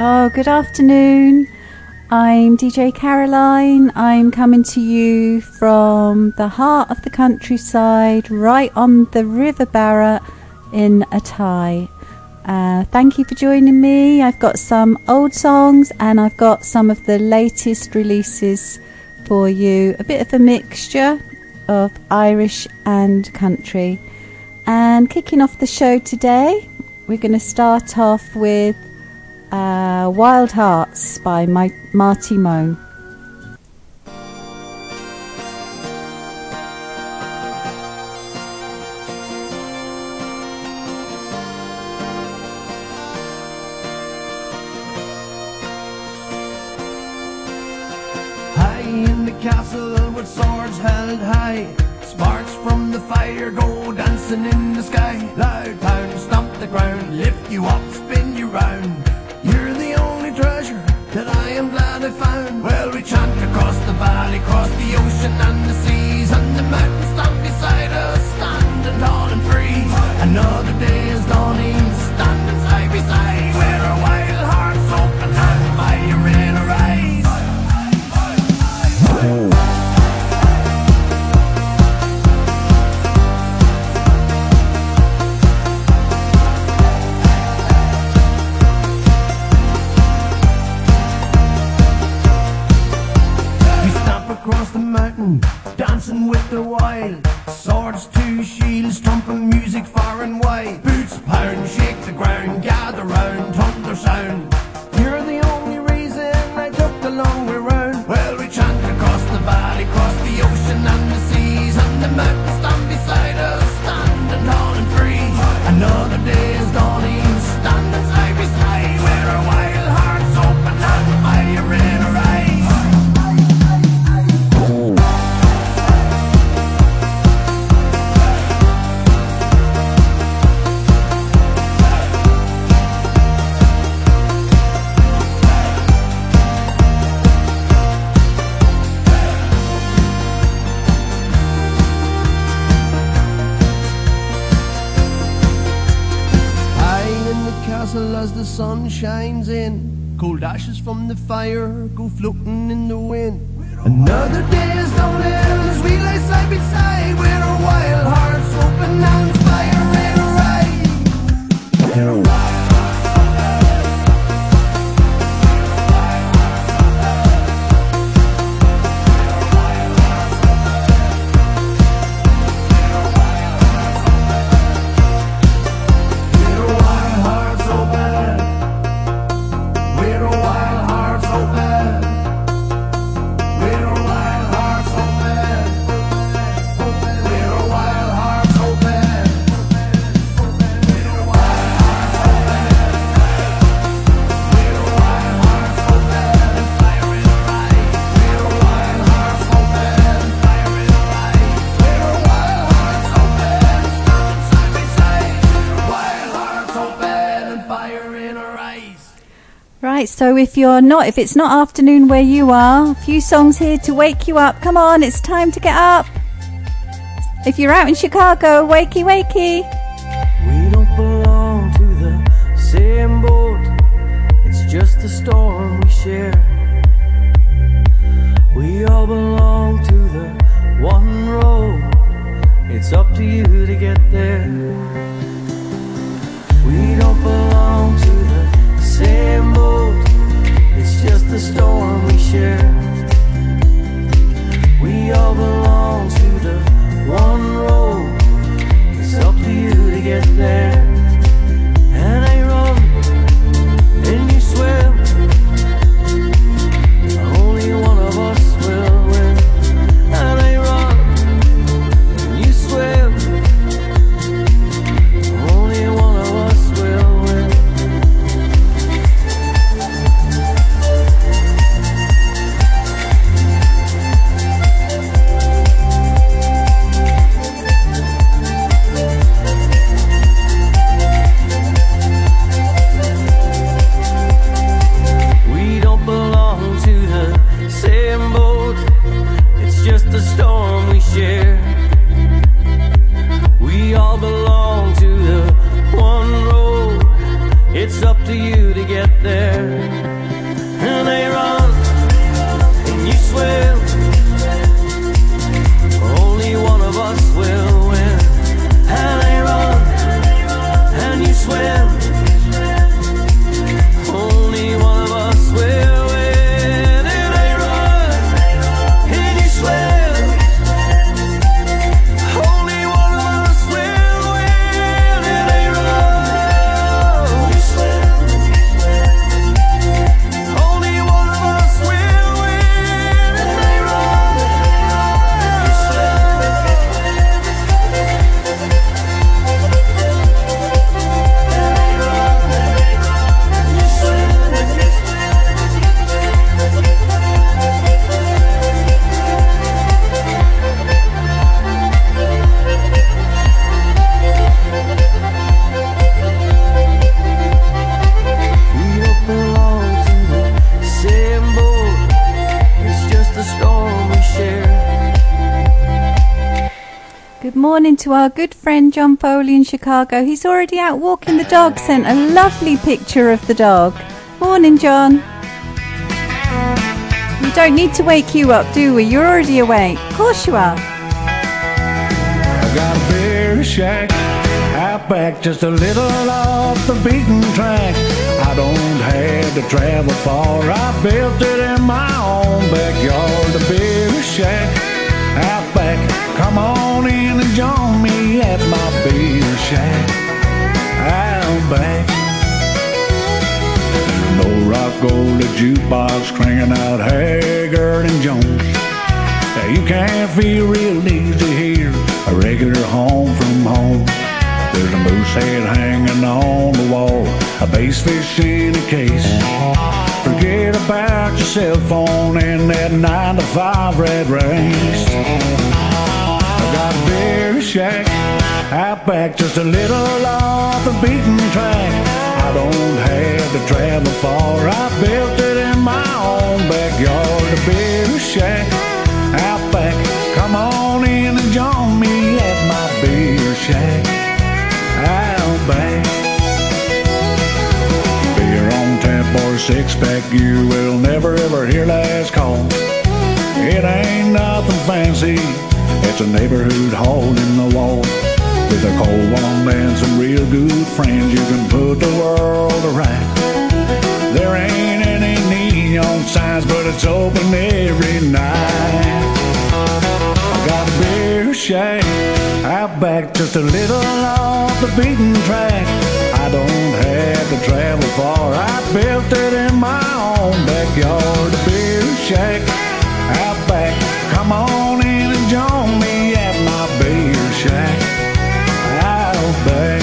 Oh, good afternoon. I'm DJ Caroline. I'm coming to you from the heart of the countryside, right on the River Barra in Athy. Thank you for joining me. I've got some old songs and I've got some of the latest releases for you. A bit of a mixture of Irish and country. And kicking off the show today, we're going to start off with Wild Hearts by Marty Moan. High in the castle with swords held high, sparks from the fire go dancing in the sky. Loud town, stomp the ground, lift you up, spin you round. You're the only treasure that I am glad I found. Well, we chant across the valley, across the ocean and the seas, and the mountains stand beside us, standing tall and free. Another day is dawning, standing side by side, with our wild hearts open and fire in our eyes. Across the mountain, dancing with the wild, swords to shields, trumpet music far and wide. Boots pound, shake the ground, gather round, thunder sound. You're the only reason I took the long way round. Well, we chant across the valley, across the ocean and the seas, and the mountains stand beside us, standing tall and free. Another day is dawning, standing side by side, with our wild hearts open and fire in our eyes. As the sun shines in, cold ashes from the fire go floating in the wind. Another day is dawning as we lie side by side, with our wild hearts open and fire in our eyes. Right, so if it's not afternoon where you are, a few songs here to wake you up. Come on, it's time to get up. If you're out in Chicago, wakey wakey. We don't belong to the same boat, it's just a storm we share. We all belong to the one road, it's up to you to get there. We don't belong to the same boat, it's just a storm we share. We all belong to the one road, it's up to you to get there. And I run and you swim, only one of us will win. And I run and you swim, only one of us will win. morning to our good friend John Foley in Chicago. He's already out walking the dog, sent a lovely picture of the dog. Morning, John. We don't need to wake you up, do we? You're already awake. Of course you are. I got a beer shack out back, just a little off the beaten track. I don't have to travel far. I built it in my own backyard. A beer shack out back. Come on in and join me at my beer shack out back. No rock gold, a jukebox cranking out Haggard and Jones. Now you can't feel real easy here, a regular home from home. There's a moose head hanging on the wall, a bass fish in a case. Forget about your cell phone and that 9 to 5 red race. I got a beer shack out back, just a little off the beaten track. I don't have to travel far. I built it in my own backyard. A beer shack out back. Come on in and join me at my beer shack out back. Beer on tap or a six-pack you will never ever hear last call. It ain't nothing fancy, it's a neighborhood hole in the wall. With a cold one and some real good friends, you can put the world to right. There ain't any neon signs, but it's open every night. I got a beer shack out back, just a little off the beaten track. I don't have to travel far. I built it in my own backyard. A beer shack out back. Come on in and join me at my beer shack out back.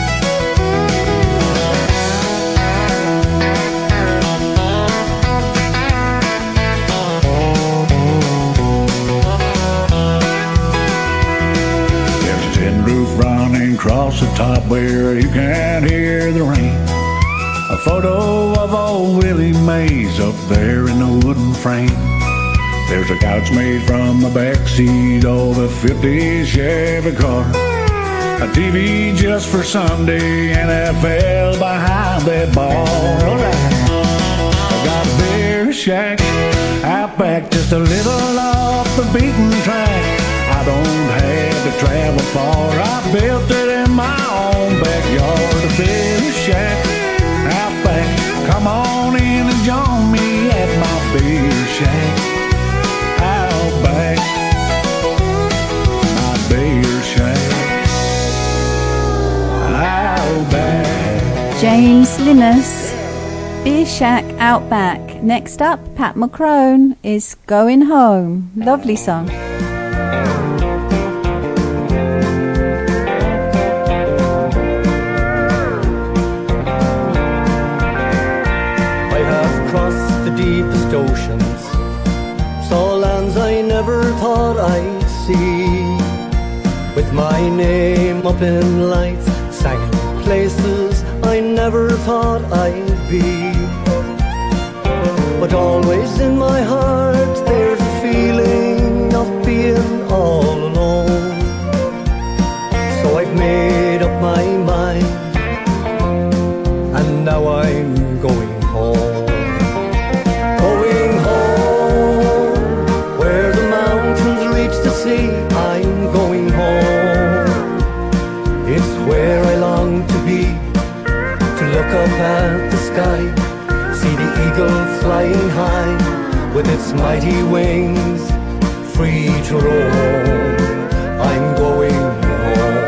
There's a tin roof running across the top where you can't hear the rain. A photo of old Willie Mays up there in the wooden frame. There's a couch made from the backseat of a 50 Chevy car. A TV just for Sunday, NFL behind that bar. I got a beer shack out back, just a little off the beaten track. I don't have to travel far. I built it in my own backyard. A beer shack out back. Come on in and join me at my beer shack out back. My beer shack out back. James Linus, Beer Shack Out Back. Next up, Pat McCrone is Going Home. Lovely song. I have crossed the deepest oceans, saw lands I never thought I'd see. With my name up in lights, sang in places I never thought I'd be. But always in my heart there's a feeling of being all alone. So I've made up my mind, and now I'm going home. Going home, where the mountains reach the sea. I'm going home. It's where I long to be, to look up at the sky, see the eagle flying high with its mighty wings, free to roam. I'm going home.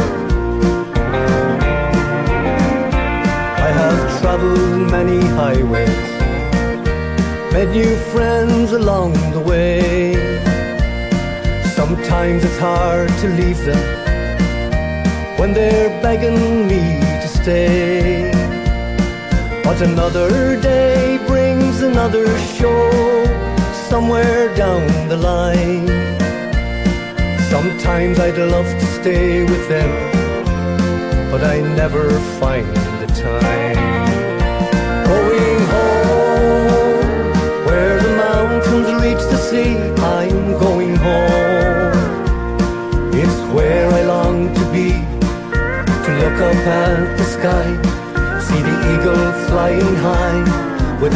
I have traveled many highways, met new friends along the way. Sometimes it's hard to leave them when they're begging me to stay. But another day brings another show somewhere down the line. Sometimes I'd love to stay with them, but I never find the time. Going home, where the mountains reach the sea. I'm going home. It's where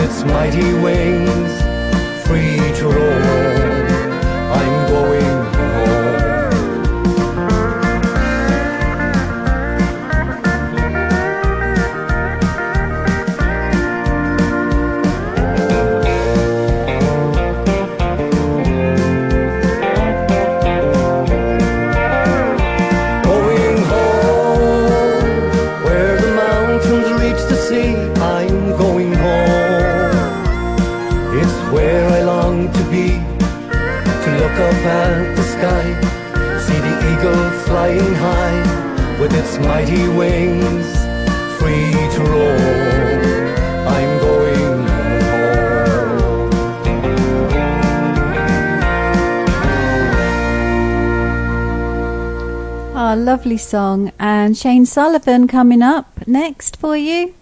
its mighty wings, free to roam. I'm going home. Going home, where the mountains reach the sea. I'm going home. It's where I long to be, to look up at the sky, see the eagle flying high with its mighty wings, free to roam. I'm going home. Ah, lovely song. And Shane Sullivan coming up next for you.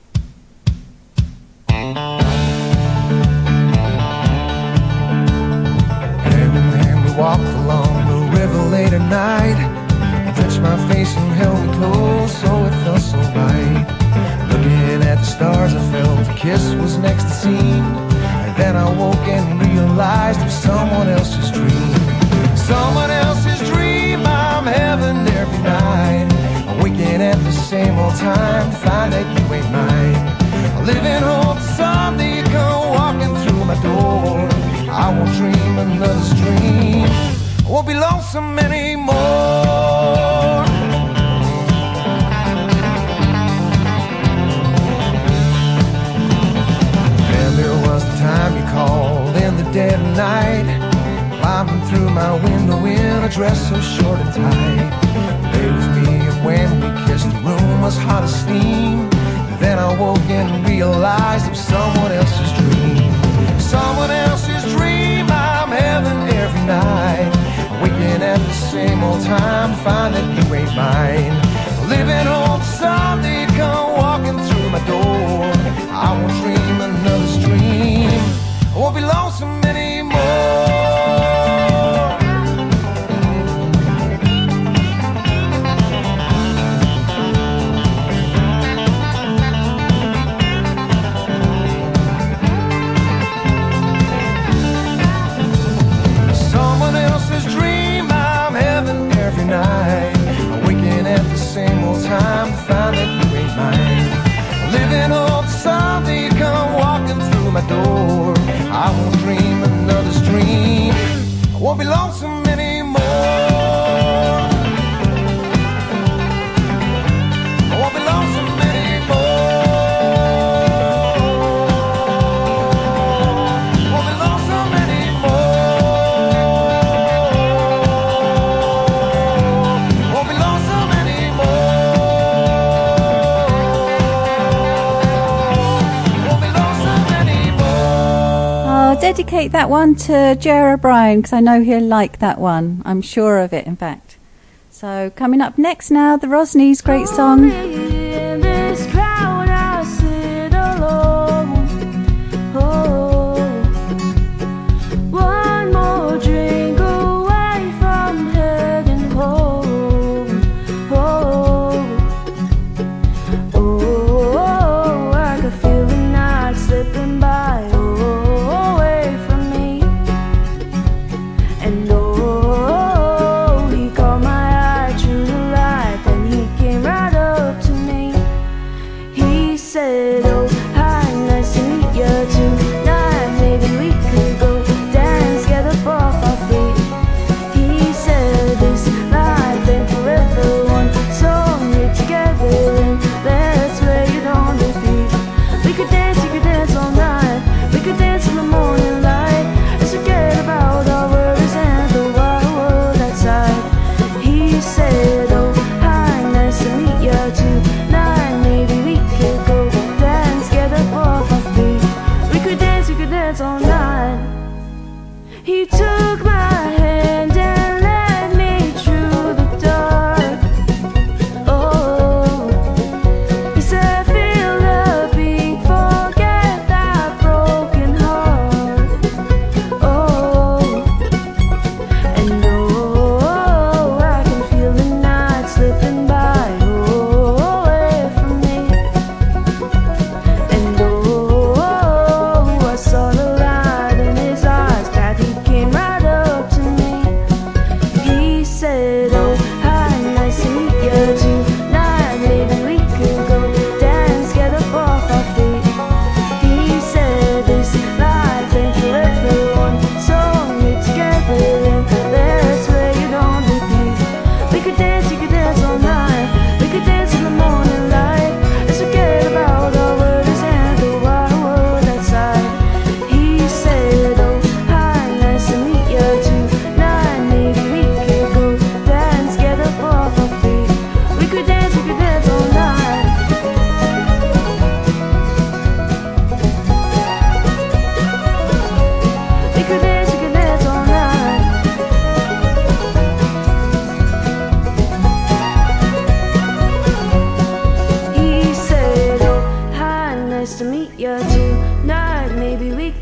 Hand in hand we walked along the river late at night. He touched my face and held me close, oh it felt so right. Looking at the stars I felt the kiss was next to scene. And then I woke and realized it was someone else's dream. Someone else's dream, I'm heaven every night. I'm waking at the same old time to find that you ain't mine. I live in hope someday you come walking through my door. I won't dream another dream. I won't be lonesome anymore. And there was the time you called in the dead of night, climbing through my window in a dress so short and tight. Lay with me and when we kissed the room was hot as steam. Then I woke and realized it was someone else's dream. Someone else's dream, I'm heaven every night. Waking at the same old time to find that you ain't mine. Living hope someday you come walking through my door. I won't dream another dream. I won't be lonesome anymore. Night, waking at the same old time to find that you ain't mine. Living hope someday you come walking through my door. I won't dream another dream. I won't be lonesome anymore. I won't be lonesome anymore. I won't be lonesome anymore. Dedicate that one to Jer O'Brien because I know he'll like that one. I'm sure of it, in fact. So coming up next now, the Rosneys' great song. In this crowd I sit alone. Oh, one more drink away from heading home. Oh, oh, I could feel the night slipping by.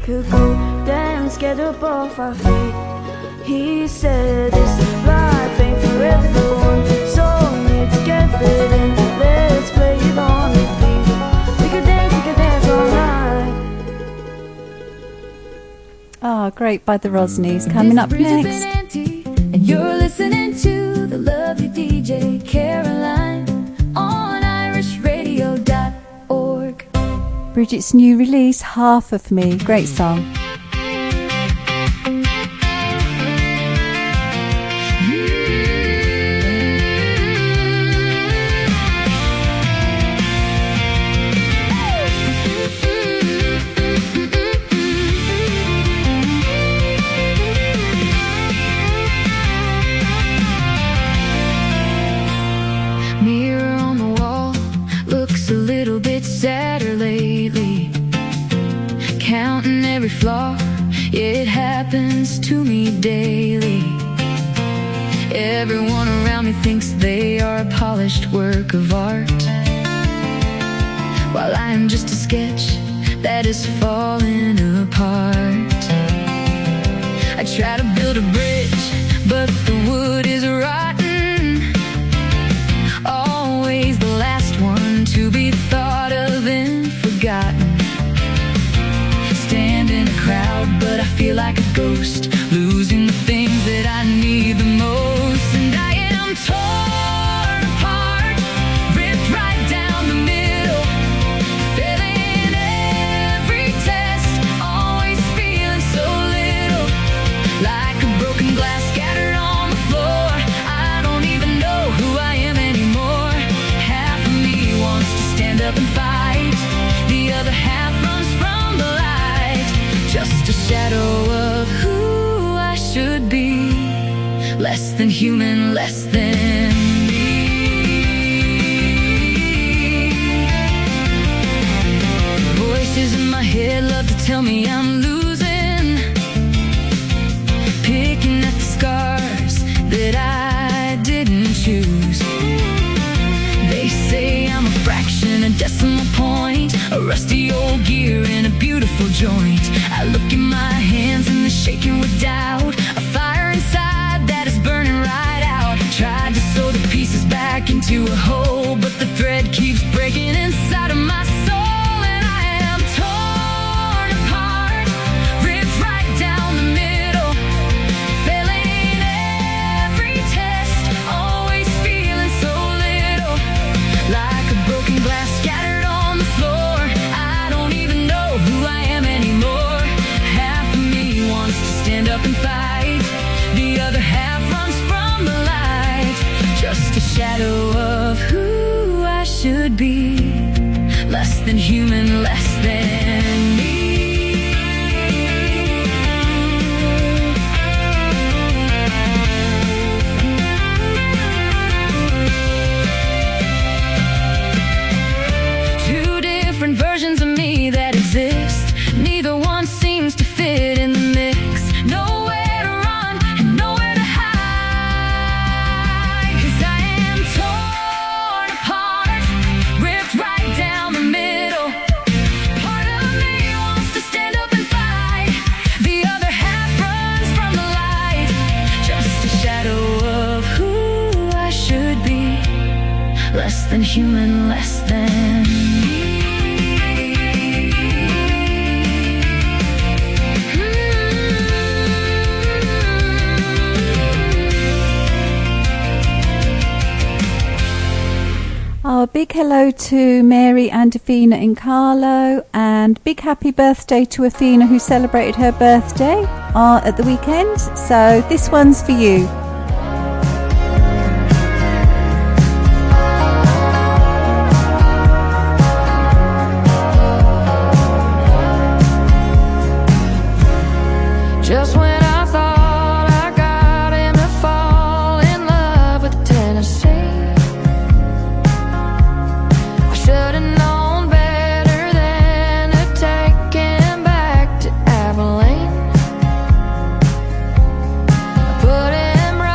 could go dance, get up off our feet. He said this life ain't for everyone, so we're together then let's play it on repeat. We could dance all night. Ah, Great by the Rosneys. Coming up next. And you're listening to the lovely DJ Caroline on irishradio.org. Bridget's new release, Half of Me. Great song. Flaw, yeah, it happens to me daily. Everyone around me thinks they are a polished work of art, while I am just a sketch that is falling apart. I try to build a bridge, but the wood is rotten. Always the last one to be thought of and forgotten. Crowd, but I feel like a ghost, losing the things that I need the most. And I am torn apart, ripped right down the middle, failing every test, always feeling so little, like a broken glass scattered on the floor. I don't even know who I am anymore. Half of me wants to stand up and fight, the other half runs from the light. Just a shadow of who I should be, less than human, less than me. Voices in my head love to tell me I'm losing, picking at the scars that I didn't choose. They say I'm a fraction, a decimal point, a rusty old gear in a beautiful joint. I look in my hands and they're shaking with doubt, a fire inside that is burning right out. Tried to sew the pieces back into a hole, but the thread keeps breaking inside of my soul. And I am torn apart, ripped right down the middle, failing every test, always feeling so little, like a broken glass scattered on the floor. I don't even know who I am anymore. Stand up and fight, the other half runs from the light. Just a shadow of who I should be, less than human, less than me. Two different versions of me that exist, neither one seems to fit in the mix. Nowhere to run and nowhere to hide, 'cause I am torn apart, ripped right down the middle. Part of me wants to stand up and fight, the other half runs from the light. Just a shadow of who I should be, less than human, less than me. Oh, a big hello to Mary and Athena in Carlo, and big happy birthday to Athena, who celebrated her birthday at the weekend. So this one's for you. Just when I thought I got him to fall in love with Tennessee, I should have known better than to take him back to Abilene. I put him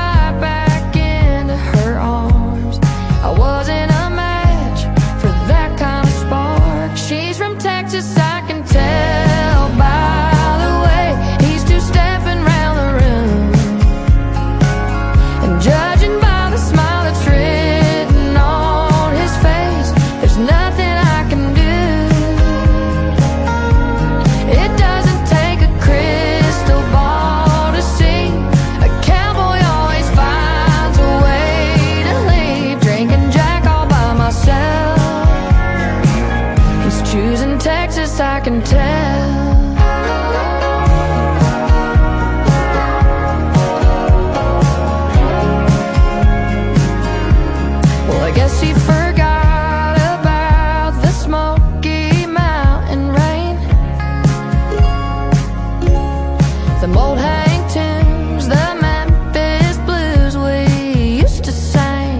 them old hang tunes, the Memphis blues we used to sing.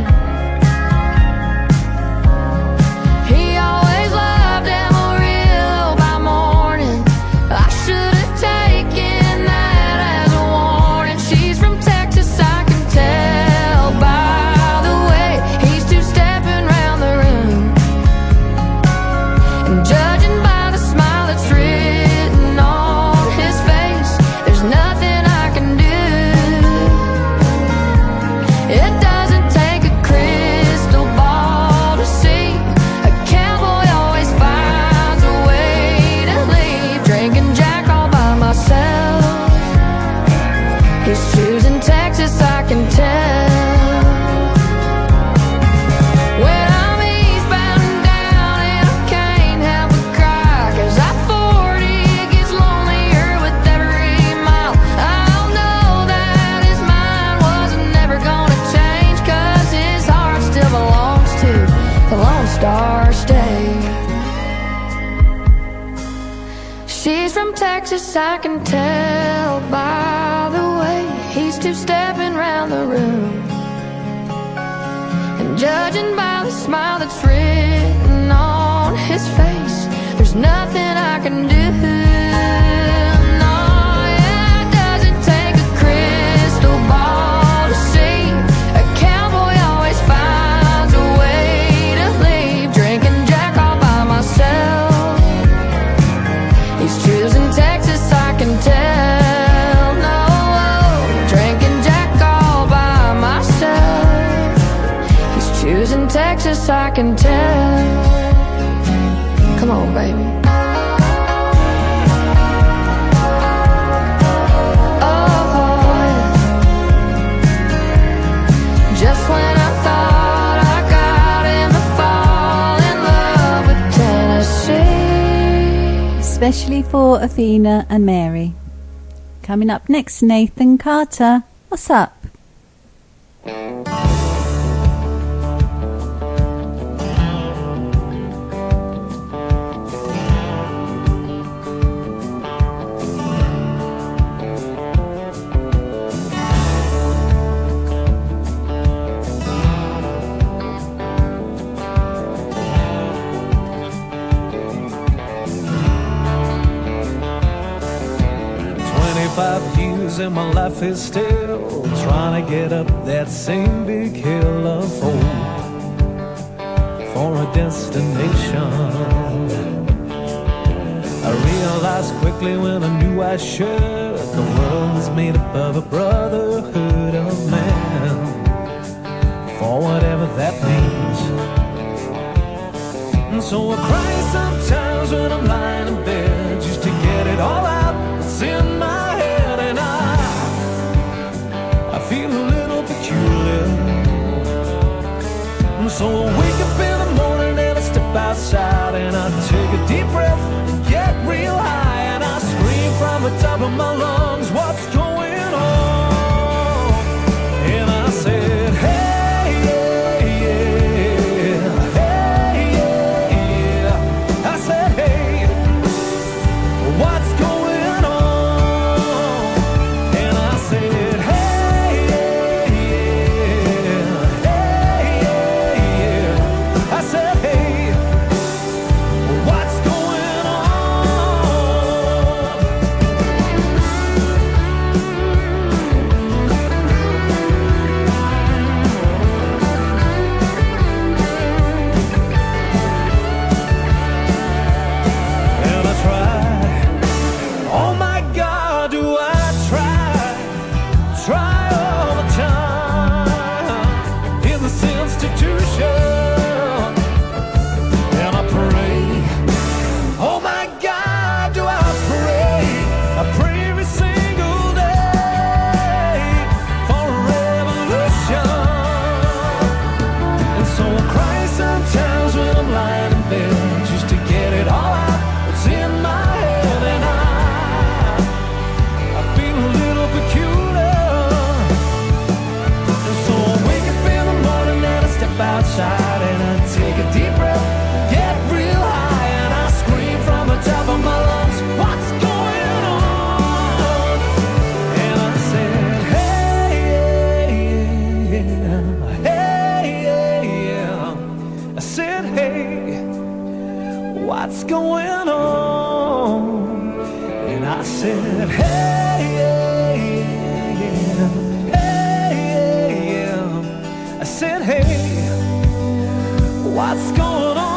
He always loved Amarillo by morning. I should have taken that as a warning. She's from Texas, I can tell by the way he's two-stepping round the room. And judging by the smile that's written on his face, there's nothing I can do. It doesn't take a crystal ball to see. A cowboy always finds a way to leave. Drinking Jack all by myself. He's choosing Texas, I can tell. When I'm eastbound and down and I can't help but cry, 'cause I-40 gets lonelier with every mile. I'll know that his mind wasn't never gonna change, 'cause his heart still belongs to the Lone Star State. She's from Texas, I can tell by the way he's two-stepping round the room. And judging by the smile that's written on his face, there's nothing I can do. No, yeah, it doesn't take a crystal ball to see. A cowboy always finds a way to leave. Drinking Jack all by myself. He's choosing Texas, I can tell. No, drinking Jack all by myself. He's choosing Texas, I can tell. Come on, baby. Oh, yeah. Just when I thought I got him to fall in love with Tennessee. Especially for Athena and Mary. Coming up next, Nathan Carter. What's up? And my life is still trying to get up that same big hill of hope for a destination. I realized quickly when I knew I should, the world is made up of a brotherhood of man, for whatever that means. And so I cry sometimes when I'm lying in bed, just to get it all out that's in my head. And I feel a little peculiar. So I wake up in the morning and I step outside and I take a deep breath and get real high, and I scream from the top of my lungs, what's going on? And I said, hey, yeah, yeah, hey, yeah, yeah. I said, hey, what's going on? And I said, hey, yeah, yeah, hey, yeah, yeah. I said, hey, what's going on? said, hey, yeah. I said, hey, what's going on?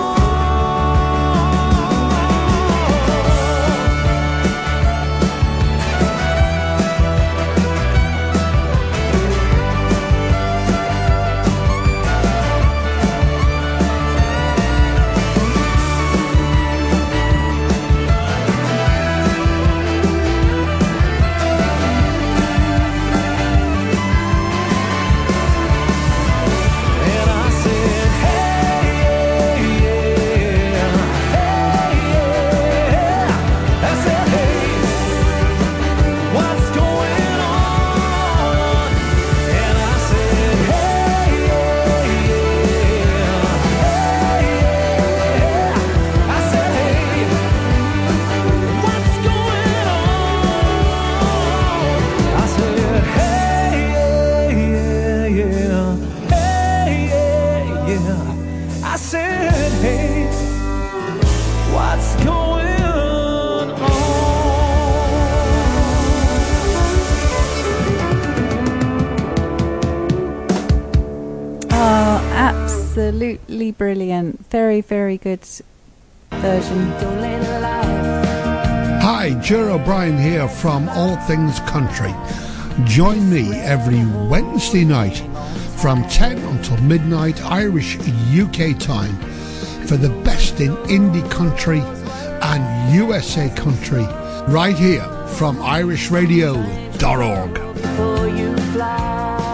Absolutely brilliant. Very, very good version. Hi, Ger O'Brien here from All Things Country. Join me every Wednesday night from 10 until midnight Irish UK time for the best in indie country and USA country right here from irishradio.org. Before you fly.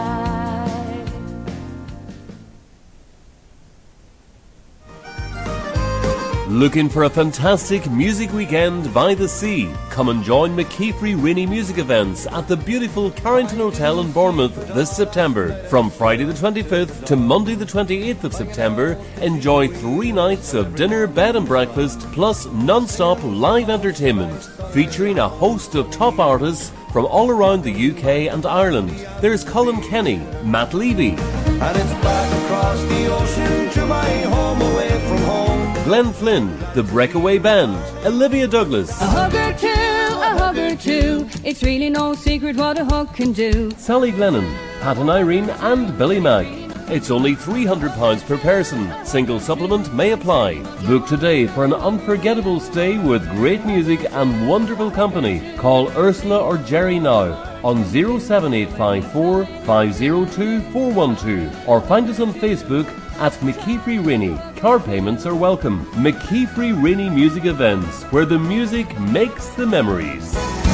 Looking for a fantastic music weekend by the sea? Come and join McKeefrey Riney Music Events at the beautiful Carrington Hotel in Bournemouth this September. From Friday the 25th to Monday the 28th of September, enjoy 3 nights of dinner, bed and breakfast, plus non-stop live entertainment, featuring a host of top artists from all around the UK and Ireland. There's Colin Kenny, Matt Levy, and it's back across the ocean to my home away from home. Glenn Flynn, The Breakaway Band, Olivia Douglas, a hug or two, it's really no secret what a hug can do. Sally Glennon, Pat and Irene and Billy Mack. It's only £300 per person. Single supplement may apply. Book today for an unforgettable stay with great music and wonderful company. Call Ursula or Jerry now on 07854 502 412 or find us on Facebook at McKeefrey Riney. Card payments are welcome. McKeefrey Riney Music Events, where the music makes the memories.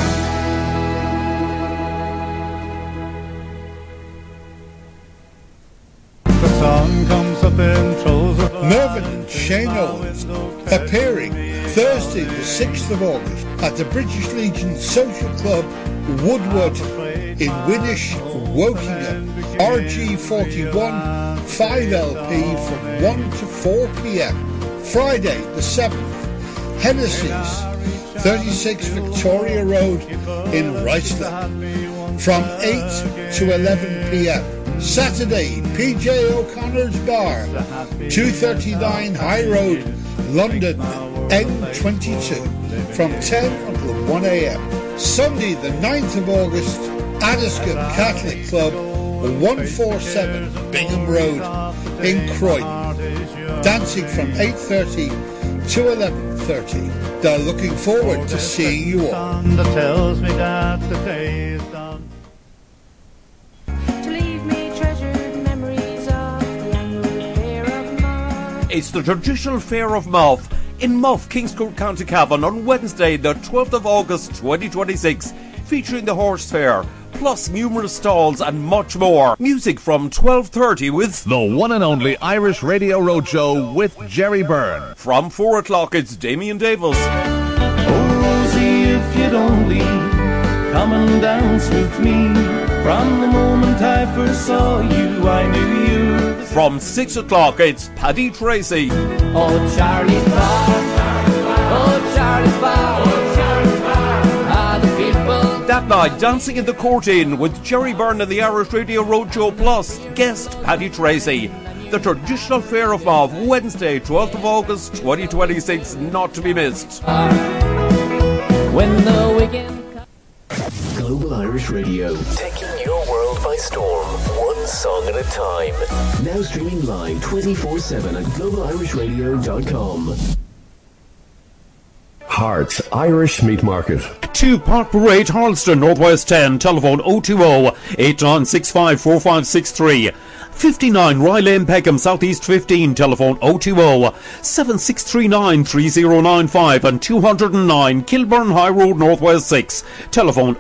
The sun comes up and throws up. Mervyn and Shane Owens appearing Thursday the 6th of August at the British Legion Social Club Woodward in Winnish, Wokingham. RG41 5LP from 1 to 4 p.m. Friday the 7th, Hennessy's 36 Victoria Road in Riceland from 8 to 11 p.m. Saturday, PJ O'Connor's Bar, 239 High Road, London, N22 from 10 until 1 a.m. Sunday the 9th of August, Addiscombe Catholic Club, 147 Bingham Road in Croydon, dancing from 8:30 to 11:30. They're looking forward to seeing you all. That tells me that the day is done. To leave me treasured memories of the annual fair of Muff. It's the traditional Fair of Muff in Muff, Kingscourt, County Cavan on Wednesday the 12th of August 2026, featuring the horse fair, plus numerous stalls and much more. Music from 12:30 with the one and only Irish Radio Roadshow with Jerry Byrne. From 4 o'clock it's Damien Davis. Oh, Rosie, if you'd only come and dance with me. From the moment I first saw you, I knew you. From 6 o'clock it's Paddy Tracy. Oh, Charlie's Bar. Oh, Charlie's Bar. That night, Dancing in the Court Inn with Jerry Byrne and the Irish Radio Roadshow Plus, guest Paddy Tracy. The traditional Fair of Muff, Wednesday, 12th of August 2026, not to be missed. When the weekend Irish Radio. Taking your world by storm, one song at a time. Now streaming live 24/7 at globalirishradio.com. Hearts Irish Meat Market. 2 Park Parade, Harleston, Northwest 10, telephone 020-8965-4563. 59 Rye Lane, Peckham, Southeast 15, telephone 020-7639-3095 and 209 Kilburn High Road, Northwest 6, telephone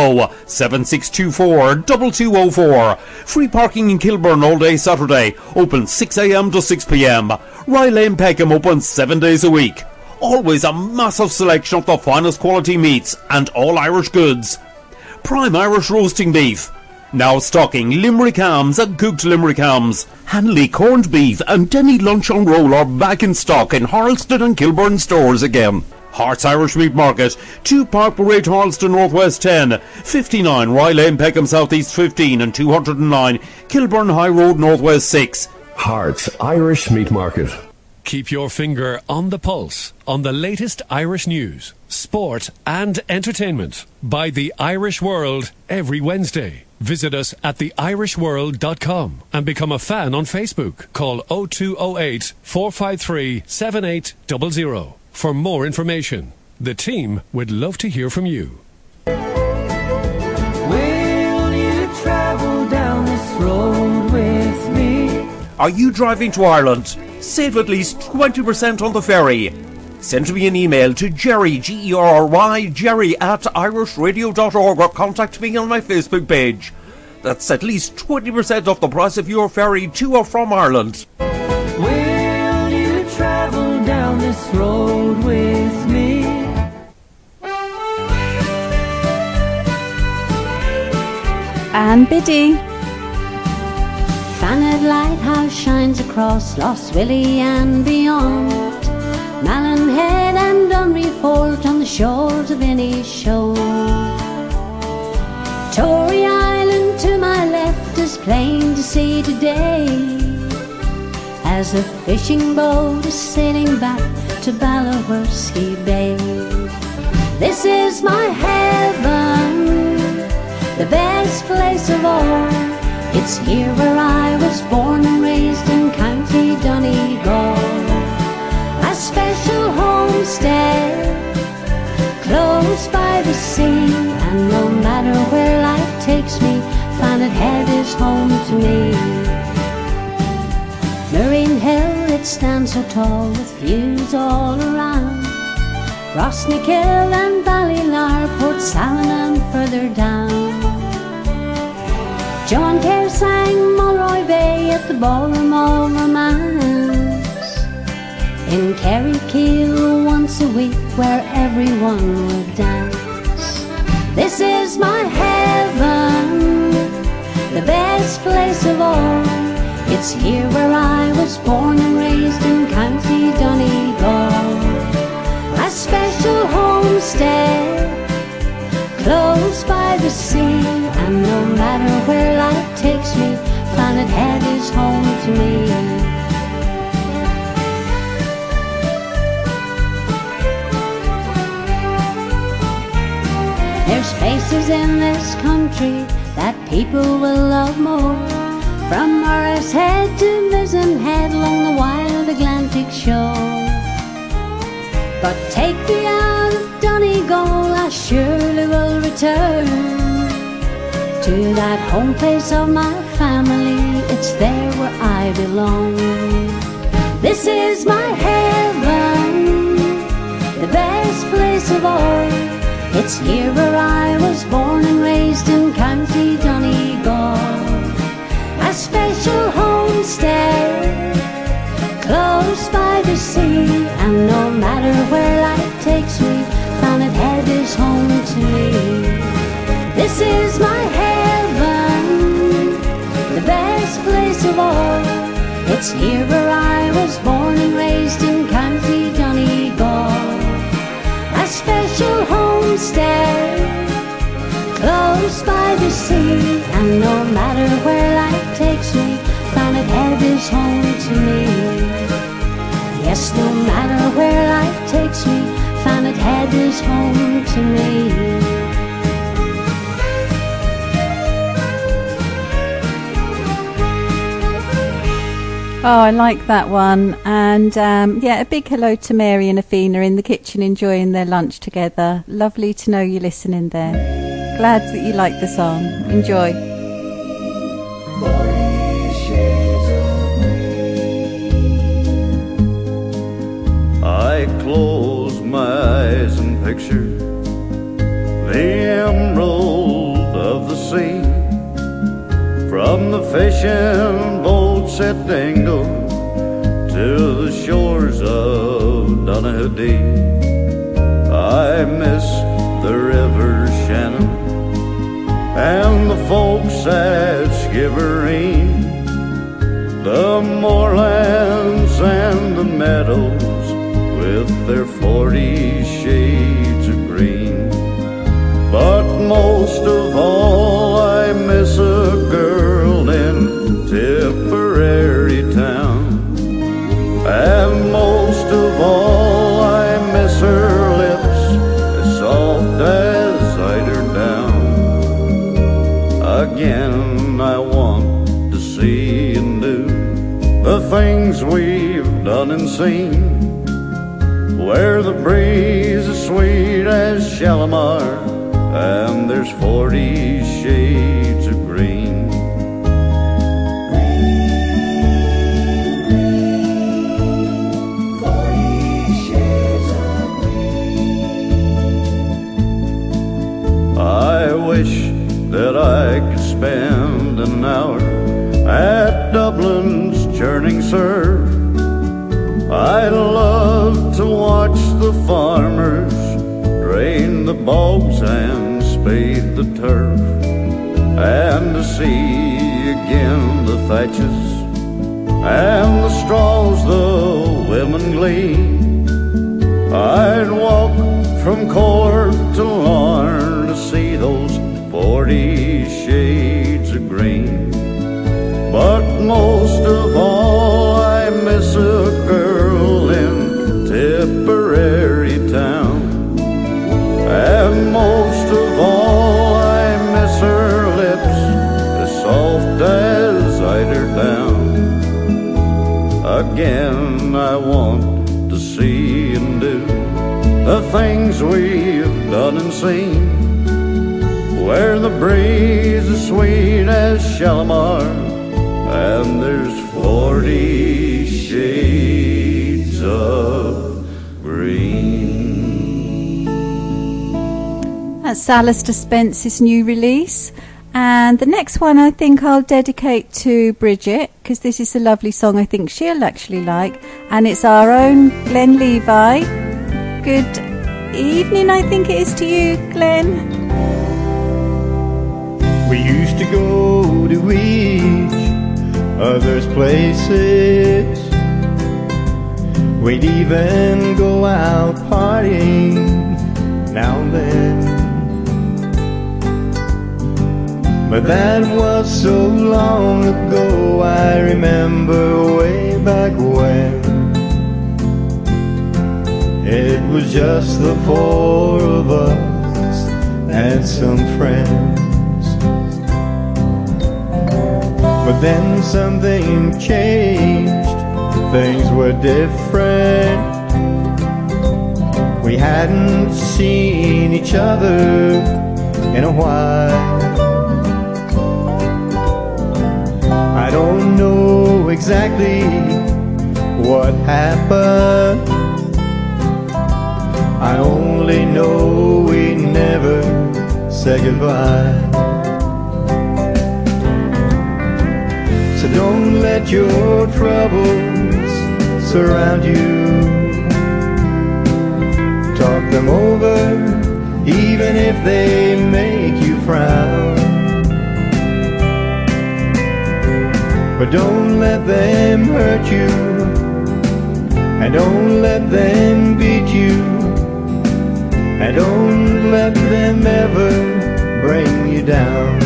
020-7624-2204. Free parking in Kilburn all day Saturday, open 6 a.m. to 6 p.m. Rye Lane, Peckham, open 7 days a week. Always a massive selection of the finest quality meats and all Irish goods. Prime Irish roasting beef. Now stocking Limerick hams and cooked Limerick hams. Hanley corned beef and Denny lunch on roll are back in stock in Harleston and Kilburn stores again. Hearts Irish Meat Market, 2 Park Parade, Harleston, Northwest 10, 59 Rye Lane, Peckham, Southeast 15 and 209 Kilburn High Road, Northwest 6. Hearts Irish Meat Market. Keep your finger on the pulse on the latest Irish news, sport and entertainment by The Irish World every Wednesday. Visit us at theirishworld.com and become a fan on Facebook. Call 0208 453 7800 for more information. The team would love to hear from you. Will you travel down this road with me? Are you driving to Ireland? Save at least 20% on the ferry. Send me an email to Jerry, G-E-R-R-Y, Jerry at irishradio.org, or contact me on my Facebook page. That's at least 20% off the price of your ferry to or from Ireland. Will you travel down this road with me? Anne Biddy. Fanet Lighthouse shines across Lost Willie and beyond. Mallinhead and Dunree Fort on the shores of Inishowen. Tory Island to my left is plain to see today, as a fishing boat is sailing back to Ballahurski Bay. This is my heaven, the best place of all. It's here where I was born and raised in County Donegal. A special homestead close by the sea, and no matter where life takes me, Fanet Head is home to me. Marine Hill, it stands so tall with views all around. Rosnikill and Ballylar, Port Salmon and further down. John Kerr sang Mulroy Bay at the Ballroom of Romance. In Kerrykill once a week where everyone would dance. This is my heaven, the best place of all. It's here where I was born and raised in County Donegal. A special homestead close by the sea, and no matter where life takes me, Fanet Head is home to me. There's places in this country that people will love more, from Morris Head to Mizen Head along the wild Atlantic shore. But take me out of Donegal, I surely will return to that home place of my family. It's there where I belong. This is my heaven, the best place of all. It's here where I was born and raised in County Donegal. A special homestead close by the sea, and no matter where life takes me, Fanet Head is home to me. This is my heaven, the best place of all. It's here where I was born and raised in County Donegal. A special homestead close by the sea, and no matter where life takes me, Fanet Head is home to me. Yes, no matter where life takes me, Fanet Head is home to me. Oh, I like that one. And yeah, a big hello to Mary and Athena in the kitchen enjoying their lunch together. Lovely to know you're listening there. Glad that you like the song. Enjoy. I close my eyes and picture the emerald of the sea, from the fishing boats at Dingle to the shores of Donaghadee. I miss the river Shannon and the folks at Skibbereen, the moorlands and the meadows with their 40 shades of green. But most of all, I miss a girl in Tipperary town, and most of all, I miss her lips as soft as eider down. Again, I want to see and do the things we've done and seen, where the breeze is sweet as Shalimar and there's 40 shades of green. I wish that I could spend an hour at Dublin's churning surf. I'd love to watch the farmers drain the bogs and spade the turf, and to see again the thatches and the straws the women glean. I'd walk from Cork to Larne to see those 40 shades of green. But most of all, I miss a girl in Tipperary town, and most of all, I miss her lips as soft as eider down. Again, I want to see and do the things we've done and seen, where the breeze is sweet as Shalimar and there's 40 shades of green. That's Alistair Spence's new release. And the next one I think I'll dedicate to Bridget, because this is a lovely song I think she'll actually like. And it's our own Glenn Levi. Good evening, I think it is to you, Glenn. We used to go to each other's places. We'd even go out partying now and then. But that was so long ago, I remember way back when. It was just the four of us and some friends. But then something changed, things were different. We hadn't seen each other in a while. I don't know exactly what happened. I only know we never said goodbye. So don't let your troubles surround you. Talk them over, even if they make you frown. But don't let them hurt you, and don't let them beat you, and don't let them ever bring you down.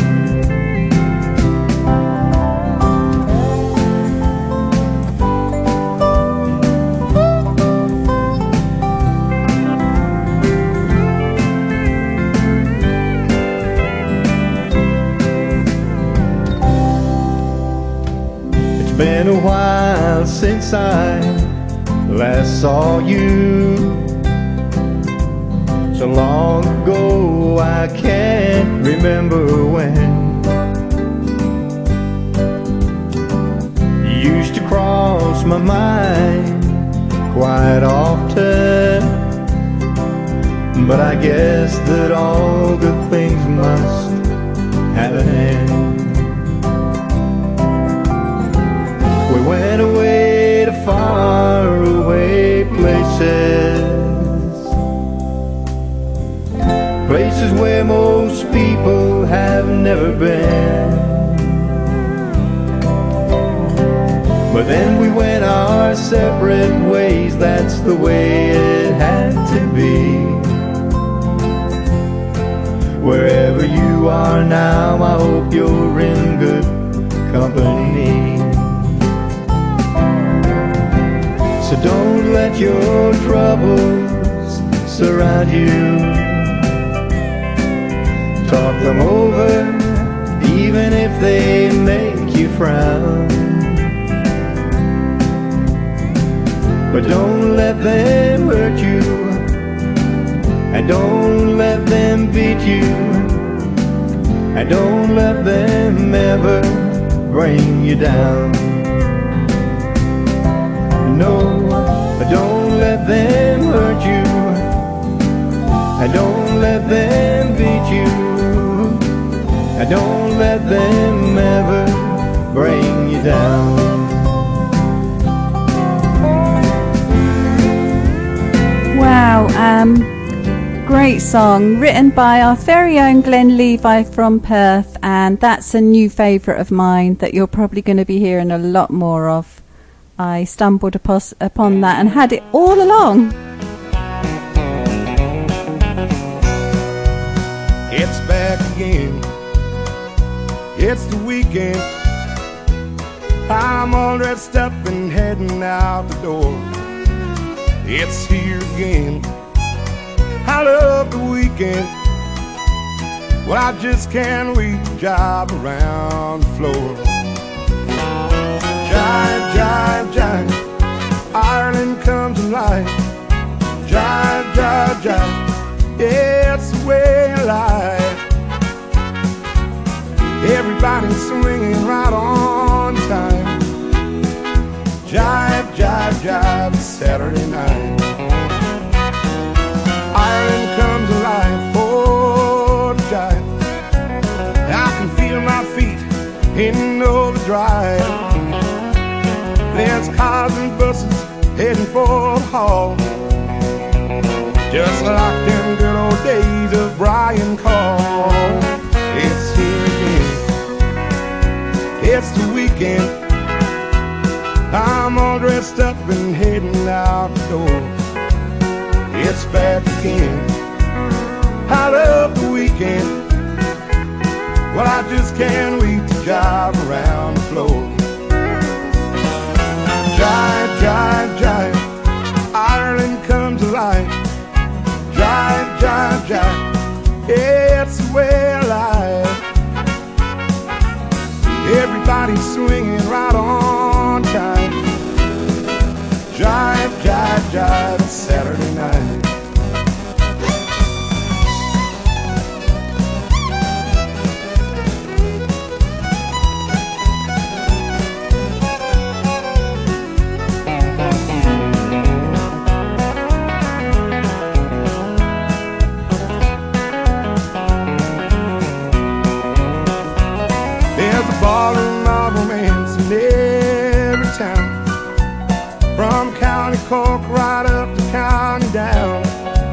Been a while since I last saw you. So long ago I can't remember when. You used to cross my mind quite often, but I guess that all good things must have an end. We went away to far away places, places where most people have never been. But then we went our separate ways, that's the way it had to be. Wherever you are now, I hope you're in good company. So don't let your troubles surround you. Talk them over, even if they make you frown. But don't let them hurt you, and don't let them beat you, and don't let them ever bring you down. No, don't let them hurt you, and don't let them beat you, and don't let them ever bring you down. Wow, great song written by our very own Glenn Levi from Perth, and that's a new favourite of mine that you're probably going to be hearing a lot more of. I stumbled upon that and had it all along. It's back again, it's the weekend. I'm all dressed up and heading out the door. It's here again, I love the weekend. Well, I just can't wait to jive around the floor. Jive, jive, jive, Ireland comes alive. Jive, jive, jive, yeah, it's the way of life. Everybody's swinging right on time. Jive, jive, jive, Saturday night. Ireland comes alive for the jive. I can feel my feet in overdrive. There's cars and buses heading for the hall, just like them good old days of Brian Call. It's here again, it's the weekend. I'm all dressed up and heading out the door. It's back again, I love the weekend. Well, I just can't wait to jive around the floor. Jive, jive, jive, Ireland comes alive. Jive, jive, jive, yeah, it's the way of life. Everybody's swinging right on time. Jive, jive, jive, it's Saturday night. There's a ballroom of romance in every town, from County Cork right up to County Down.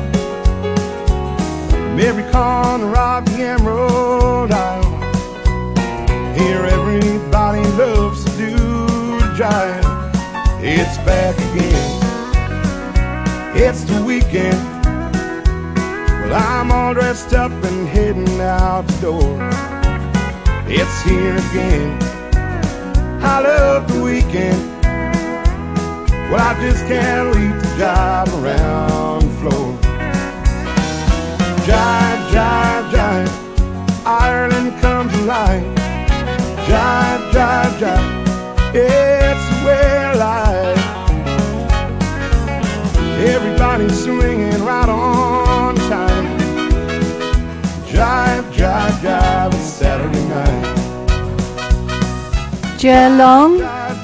From every corner of the Emerald Isle, here everybody loves to do the jive. It's back again, it's the weekend. Well, I'm all dressed up and heading out the door. It's here again, I love the weekend. Well, I just can't wait to jive around the floor. Jive, jive, jive, Ireland comes alive. Jive, jive, jive, yeah, Jerlong.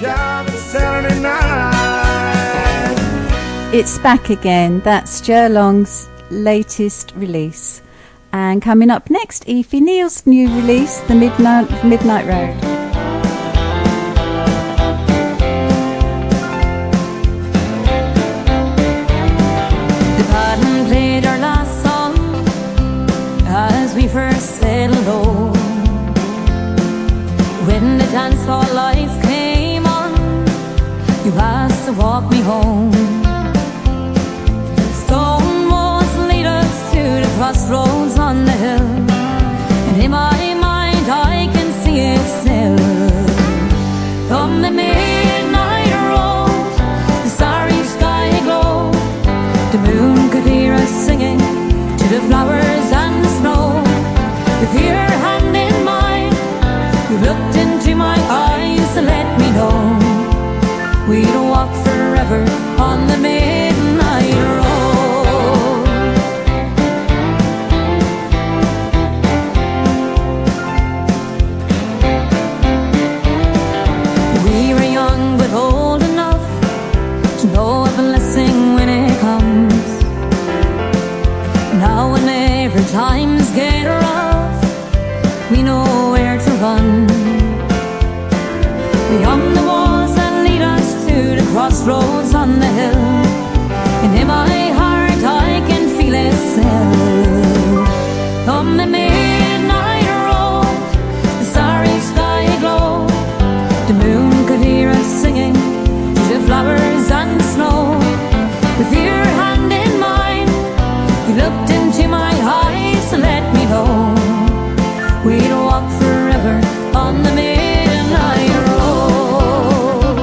It's back again. That's Jerlong's latest release. And coming up next, Aoife Neal's new release, The Midnight Road. The band played our last song as we first said hello. When the dance floor lights came on, you asked to walk me home. Stone walls lead us to the crossroads on the hill, and in my mind I can see it still. From the midnight road, the starry sky glow. The moon could hear us singing to the flowers and the snow. With your hand in mine, you looked into my eyes to let me know we'd walk forever on the midnight road. We were young but old enough to know a blessing when it comes. Now whenever times get rough, we know where to run. Beyond the walls that lead us to the crossroads on the hill, and in my heart I can feel it still. On the midnight road, the starry sky glow. The moon could hear us singing to the flowers and the snow. With your hand in mine, you looked into my eyes to let me know we'd walk forever on the midnight road.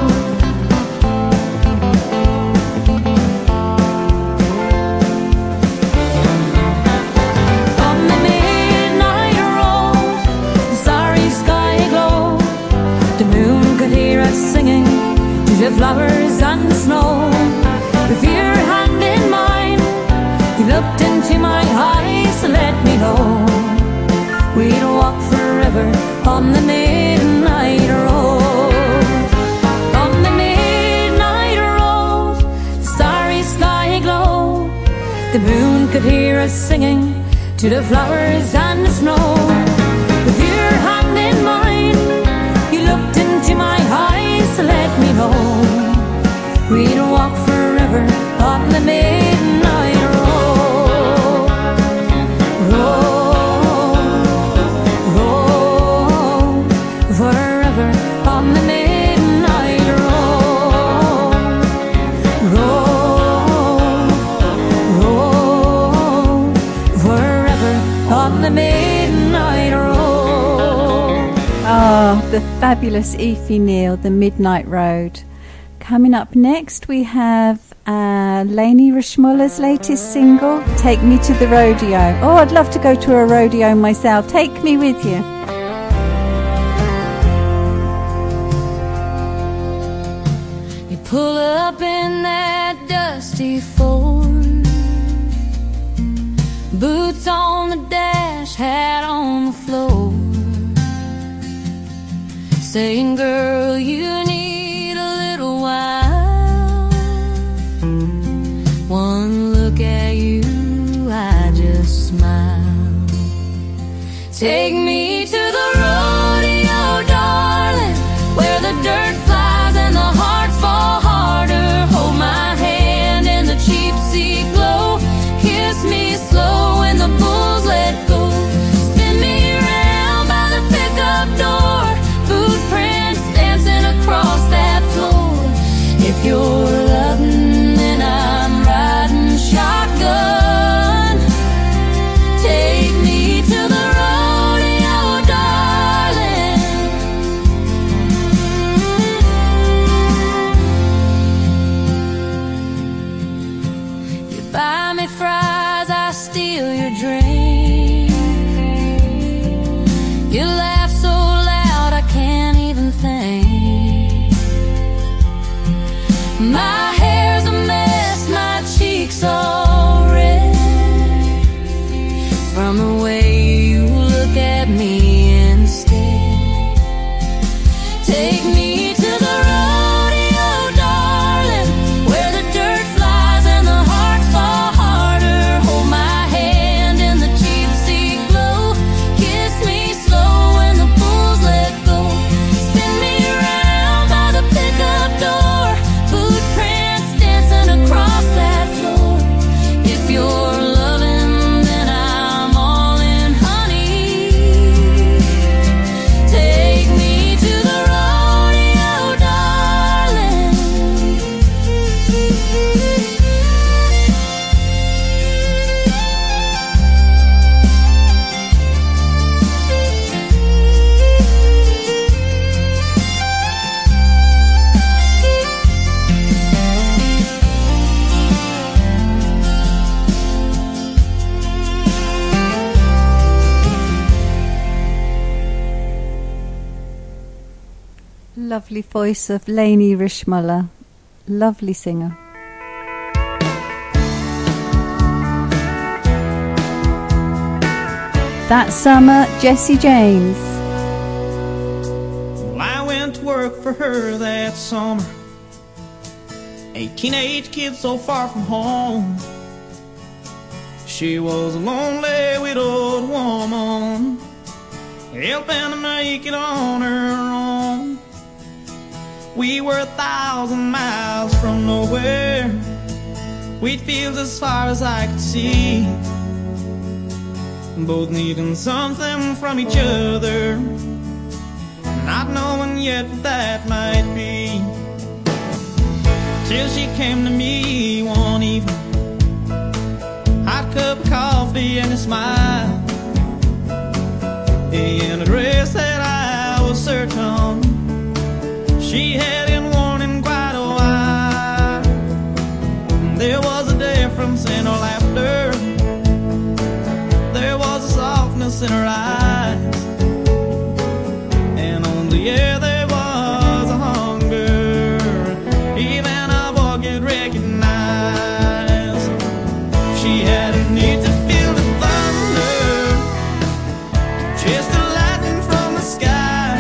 On the midnight road, the starry sky glow. The moon could hear us singing to the flowers and the snow. With your hand in mine, you looked into my eyes to let me know we'd walk forever on the midnight road. On the midnight road, the starry sky glow. The moon could hear us singing to the flowers and the snow. With your hand in mine, you looked into my eyes to let me know we'd walk forever on the midnight road. Forever on the midnight road. Road, forever on the midnight road. Ah, the fabulous Aoife Neal, The Midnight Road. Coming up next, we have Lainey Rishmulla's latest single, Take Me to the Rodeo. Oh, I'd love to go to a rodeo myself. Take me with you. Pull up in that dusty Ford, boots on the dash, hat on the floor, saying, girl, you need a little while. One look at you, I just smile. Take me to the rodeo, darling, where the dirt flies and the hearts fall harder. Hold my hand in the cheap seat glow. Kiss me slow when the bulls let go. Spin me around by the pickup door. Footprints dancing across that floor. If you're loving, then I'm riding shotgun. Take me to the rodeo, darling. You buy me fries, I steal your drink. You laugh so loud I can't even think. My hair's a mess, my cheeks all red from the way you look at me instead. Take lovely voice of Leni Rischmuller. Lovely singer. That summer, Jessie James. Well, I went to work for her that summer. A teenage kid so far from home. She was a lonely widowed woman, helping to make it on her own. We were 1,000 miles from nowhere, wheat fields as far as I could see, both needing something from each other, not knowing yet what that might be. Till she came to me one evening, hot cup of coffee and a smile, in a dress that I was certain she hadn't worn in quite a while. There was a difference in her laughter, there was a softness in her eyes, and on the air there was a hunger even a boy could recognize. She had a need to feel the thunder, to chase the lightning from the sky,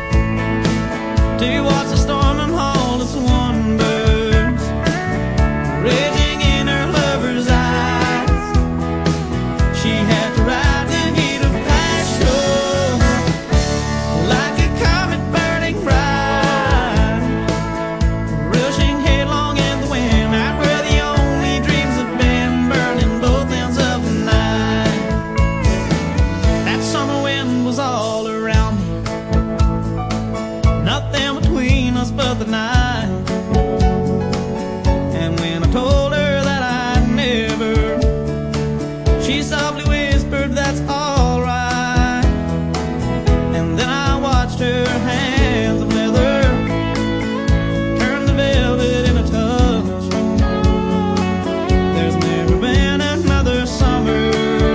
to watch the storm and all its wonders raging in her lover's eyes. She had to ride the heat of passion like a comet burning bright, rushing headlong in the wind out where the only dreams have been burning both ends of the night. That summer wind was all around me, nothing between us but the night. And when I told her that I'd never, she softly whispered, "That's alright." And then I watched her hands of leather turn to velvet in a touch. There's never been another summer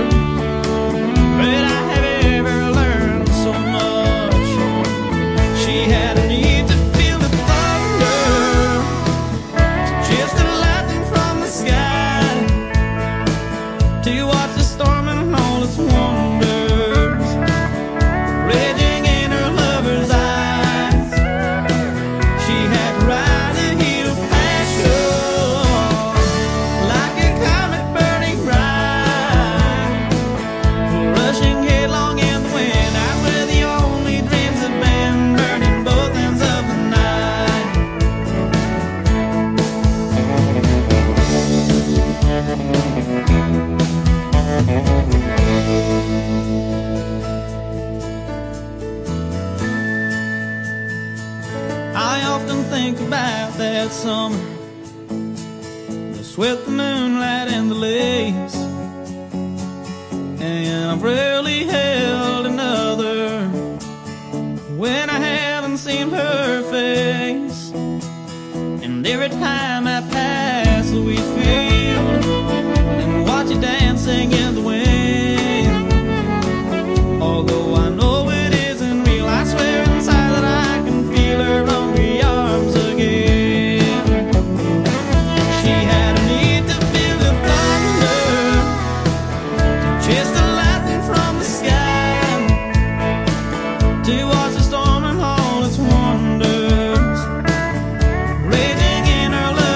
that I have ever learned so much. She had a need to feel the thunder, to chase the lightning from the sky, to watch the storm and all its wonders raging in her lover's eyes. She had to ride the heat of passion like a comet burning bright, rushing headlong in the wind out where the only dreams had been burning both ends of the night. I often think about that summer, the sweat, the moonlight, and the lace, and I've rarely held another when I haven't seen her face. And every time I pass a wheat field and watch you dancing in the wind, although I know it isn't real, I swear inside that I can feel her hungry arms again. She had a need to feel the thunder, to chase the lightning from the sky, to watch the storm and all its wonders raging in her love.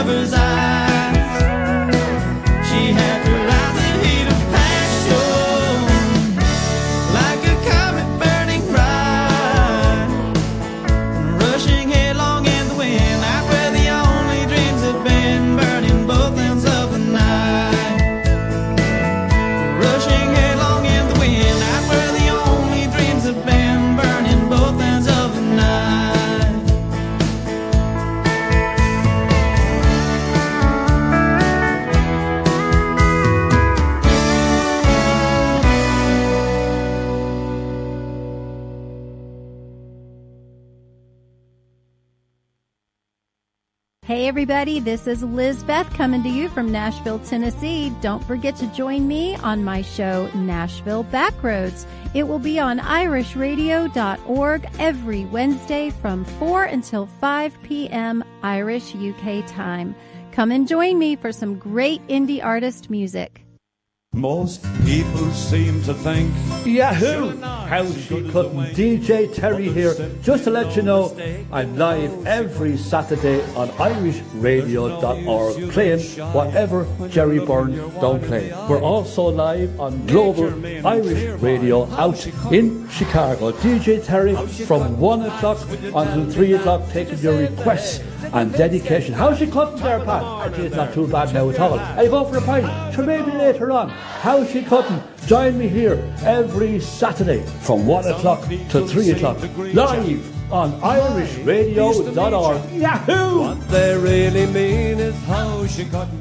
Hey everybody, this is Lizbeth coming to you from Nashville, Tennessee. Don't forget to join me on my show, Nashville Backroads. It will be on irishradio.org every Wednesday from 4 until 5 p.m. Irish UK time. Come and join me for some great indie artist music. Most people seem to think Yahoo! How she couldn't. DJ Terry here. Just to let you know, I'm live every Saturday on irishradio.org playing whatever Jerry Byrne don't play. We're also live on Global Irish Radio out in Chicago. DJ Terry from 1 o'clock until 3 o'clock taking your requests and dedication. How's she cutting there, Pat? Actually, it's not too bad now at all. I go for a pint, so maybe later on. How's she cutting? Join me here every Saturday from 1 o'clock to 3 o'clock. Live on irishradio.org. Yahoo! what they really mean is how she cutting.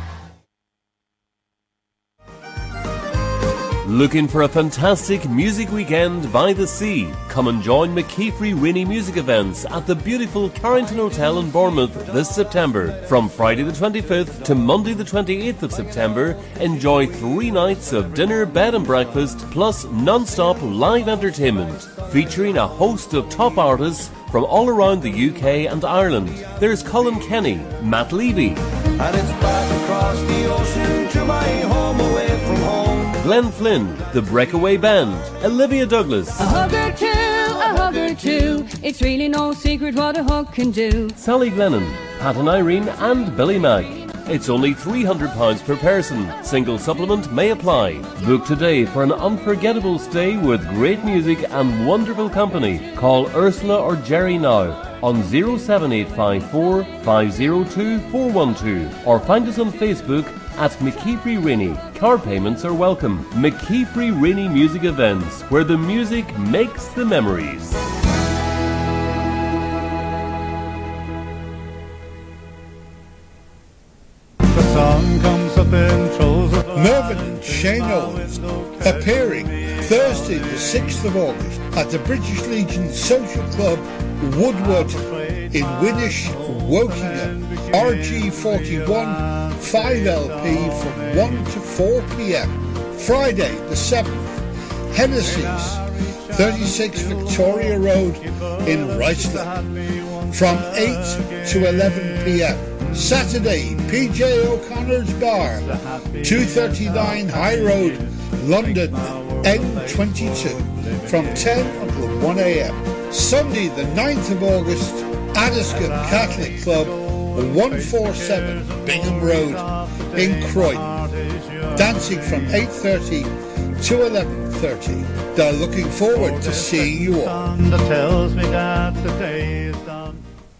Looking for a fantastic music weekend by the sea? Come and join McKeefrey Rini Music Events at the beautiful Carrington Hotel in Bournemouth this September. From Friday the 25th to Monday the 28th of September, enjoy 3 nights of dinner, bed and breakfast, plus non-stop live entertainment, featuring a host of top artists from all around the UK and Ireland. There's Colin Kenny, Matt Levy, And it's back across the ocean to my home away from home. Glenn Flynn, The Breakaway Band, Olivia Douglas, A hug or two. It's really no secret what a hug can do. Sally Glennon, Pat and Irene and Billy Mag. It's only £300 per person. Single supplement may apply. Book today for an unforgettable stay with great music and wonderful company. Call Ursula or Jerry now on 07854 502 412 or find us on Facebook at McKeefrey Rini. Card payments are welcome. McKeefrey Rini Music Events, where the music makes the memories. The sun comes up and throws up. Mervyn and Shane Owens appearing Thursday the 6th of August at the British Legion Social Club Woodward in Winnish, Wokingham. RG41 5LP from 1 to 4 p.m. Friday the 7th, Hennessy's 36 Victoria Road in Riceland from 8 to 11 p.m. Saturday, PJ O'Connor's Bar, 239 High Road, London, N22, from 10 until 1 a.m. Sunday, the 9th of August, Addiscombe Catholic Club, 147 Bingham Road in Croydon. Dancing from 8:30 to 11:30. They're looking forward to seeing you all. That tells me that the day is done.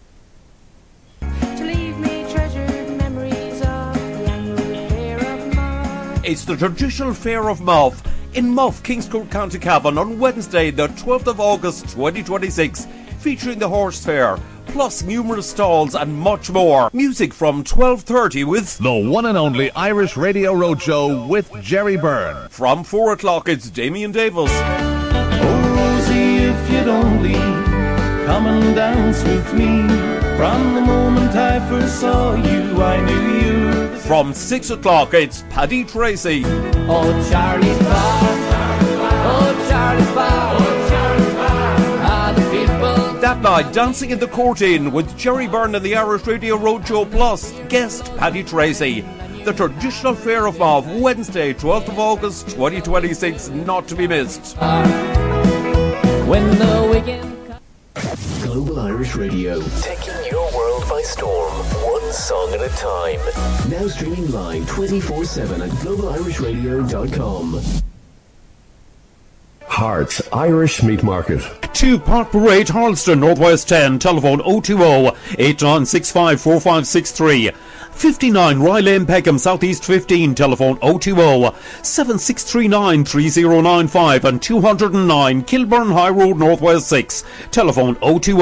It's the traditional Fair of Mouth in Mouth, Kingscourt, County Cavan on Wednesday the 12th of August 2026, featuring the horse fair, plus numerous stalls and much more. Music from 12:30 with the one and only Irish Radio Roadshow with Jerry Byrne. From 4 o'clock it's Damien Davis. Oh Rosie, if you'd only come and dance with me. From the moment I first saw you, I knew you. From 6 o'clock it's Paddy Tracy. Oh Charlie's Bar, oh Charlie's Bar, oh Charlie's Bar, ah the people. That night, Dancing in the Court Inn with Jerry Byrne and the Irish Radio Roadshow Plus, guest Paddy Tracy. The traditional Fair of Mouth, Wednesday 12th of August 2026, not to be missed. When the weekend Global Irish Radio, taking your world by storm, one song at a time. Now streaming live 24/7 at globalirishradio.com. Hearts Irish Meat Market. 2 Park Parade, Harleston, Northwest 10, telephone 020-8965-4563. 59 Rye Lane, Peckham, Southeast 15, telephone 020-7639-3095 and 209 Kilburn High Road, Northwest 6, telephone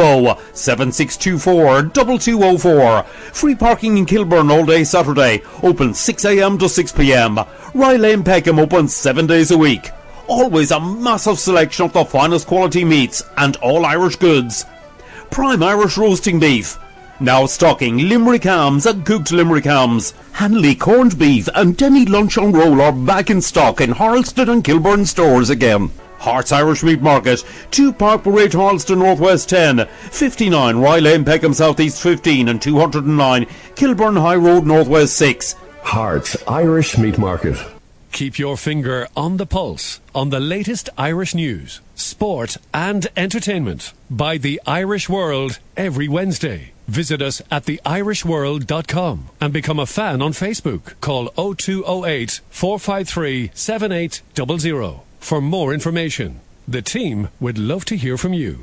020-7624-2204. Free parking in Kilburn all day Saturday, open 6 a.m. to 6 p.m. Rye Lane, Peckham, open 7 days a week. Always a massive selection of the finest quality meats and all Irish goods. Prime Irish roasting beef, Now stocking Limerick hams and cooked Limerick hams. Hanley corned beef and Denny lunch on roll are back in stock in Harleston and Kilburn stores again. Hearts Irish Meat Market, 2 Park Parade, Harleston Northwest 10, 59 Rye Lane, Peckham South East 15 and 209 Kilburn High Road Northwest 6. Hearts Irish Meat Market. Keep your finger on the pulse on the latest Irish news, sport and entertainment by The Irish World every Wednesday. Visit us at theirishworld.com and become a fan on Facebook. Call 0208 453 7800 for more information. The team would love to hear from you.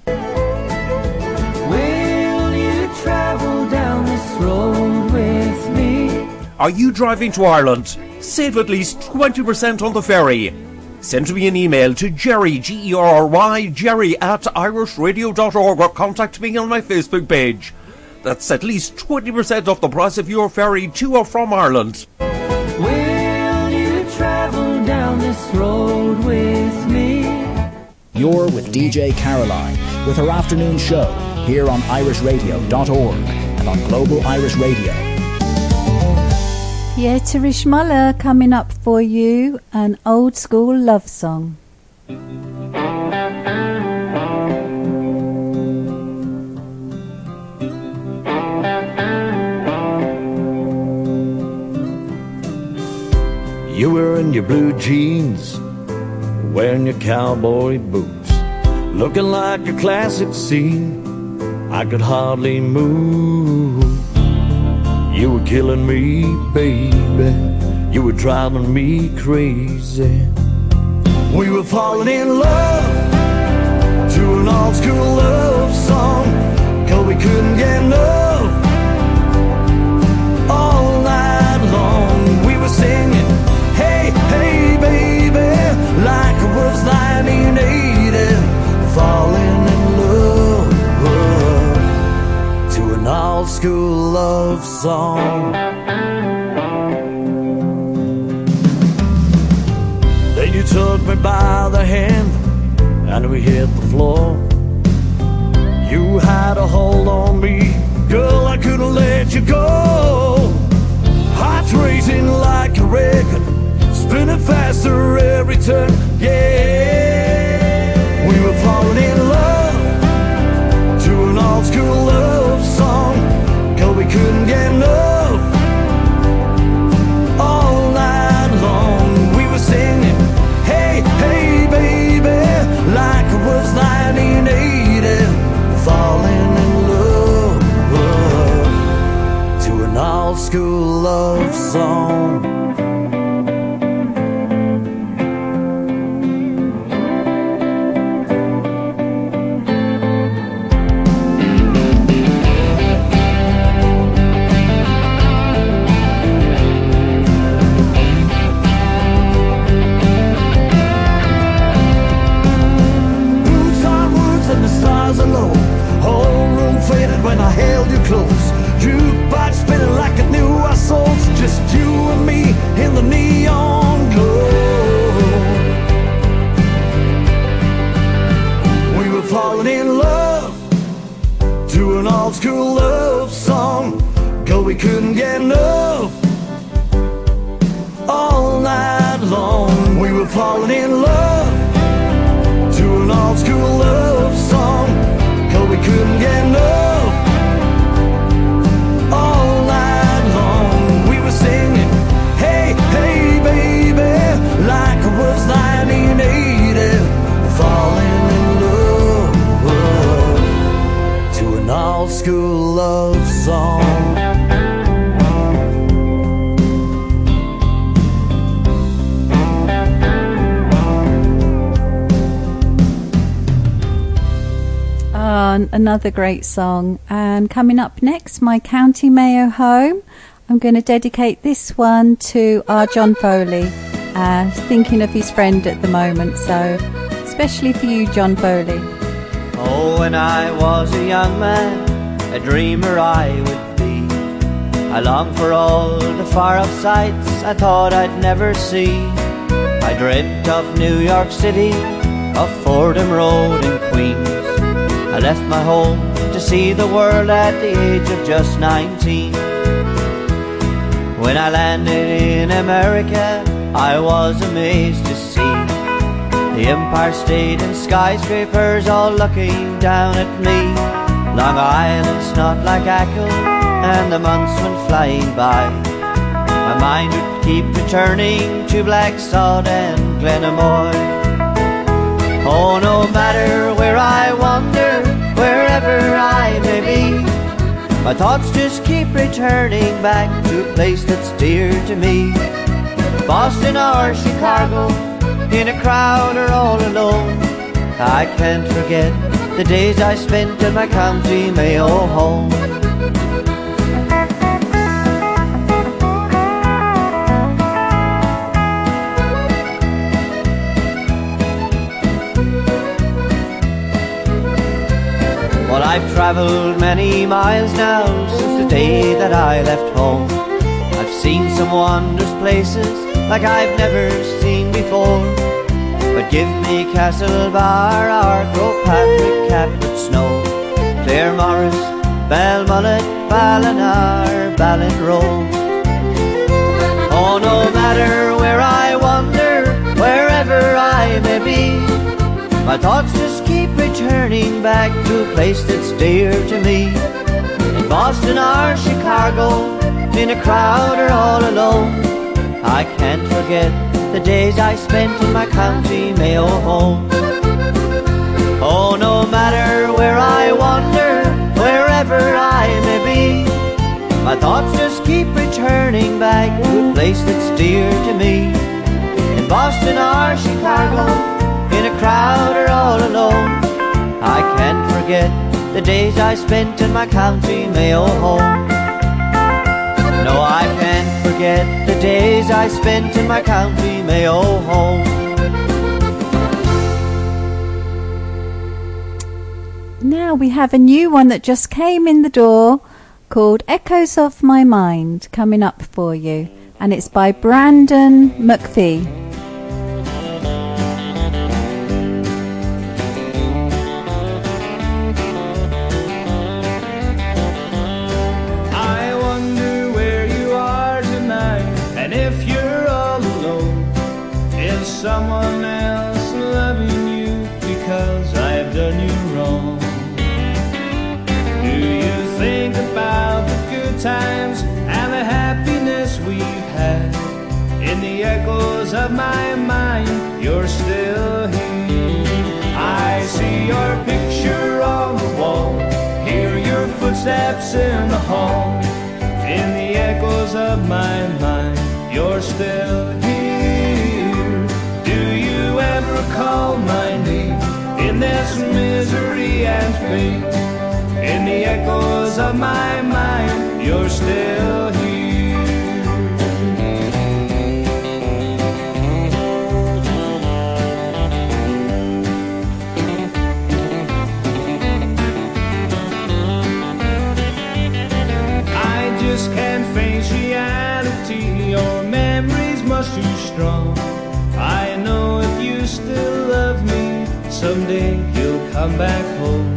Will you travel down this road with me? Are you driving to Ireland? Save at least 20% on the ferry. Send me an email to Jerry, G-E-R-R-Y, Jerry at irishradio.org, or contact me on my Facebook page. That's at least 20% off the price of your ferry to or from Ireland. Will you travel down this road with me? You're with DJ Caroline with her afternoon show here on irishradio.org and on Global Irish Radio. Pietarish Muller coming up for you, an old school love song. You were in your blue jeans, wearing your cowboy boots, looking like a classic scene. I could hardly move. You were killing me, baby. You were driving me crazy. We were falling in love to an old school love song, 'cause we couldn't get enough. All night long we were singing, hey, hey, baby, like it was 1980. Falling in love to an old school love song. Then you took me by the hand and we hit the floor. You had a hold on me, girl, I couldn't let you go. Heart's racing like a record, spinning faster every turn, yeah. We were falling in love to an old school love song, 'cause we couldn't get enough. All night long we were singing, hey, hey, baby, like it was 1980. Falling in love to an old school love song. When I held you close, jukebox spinning like it knew our souls, just you and me in the neon glow. We were falling in love to an old school love song, 'cause we couldn't get enough. All night long we were falling in love to an old school love song, 'cause we couldn't get enough. All night long we were singing, hey, hey, baby, like it was 1980. Falling in love to an old school love song. Another great song. And coming up next, my County Mayo home. I'm going to dedicate this one to our John Foley, thinking of his friend at the moment, so especially for you, John Foley. Oh, when I was a young man, a dreamer I would be, I longed for all the far-off sights I thought I'd never see. I dreamt of New York City, of Fordham Road and Queens. I left my home to to see the world at the age of just 19. When I landed in America, I was amazed to see the Empire State and skyscrapers all looking down at me. Long Island's not like Achill, and the months went flying by. My mind would keep returning to Black Sod and Glenamoy. Oh, no matter where I wander, wherever I may be, my thoughts just keep returning back to a place that's dear to me. Boston or Chicago, in a crowd or all alone, I can't forget the days I spent in my county Mayo home. Well, I've traveled many miles now since the day that I left home. I've seen some wondrous places like I've never seen before. But give me Castlebar, or Croagh Patrick, Captain Snow, Claremorris, Balmullet, Ballina, Ballinrobe. Oh, no matter where I wander, wherever I may be, my thoughts just keep returning back to a place that's dear to me. In Boston or Chicago, in a crowd or all alone, I can't forget the days I spent in my county Mayo home. Oh, no matter where I wander, wherever I may be, my thoughts just keep returning back to a place that's dear to me. In Boston or Chicago, in a crowd or all alone, I can't forget the days I spent in my county Mayo home. No, I can't forget the days I spent in my county Mayo home. Now we have a new one that just came in the door called Echoes of My Mind coming up for you, and it's by Brandon McPhee. Someone else loving you because I've done you wrong. Do you think about the good times and the happiness we've had? In the echoes of my mind, you're still here. I see your picture on the wall, hear your footsteps in the hall. In the echoes of my mind, you're still here. Call my name in this misery and pain. In the echoes of my mind, you're still here. I just can't face reality. Your memory's much too strong. I know if you still love me, someday you'll come back home.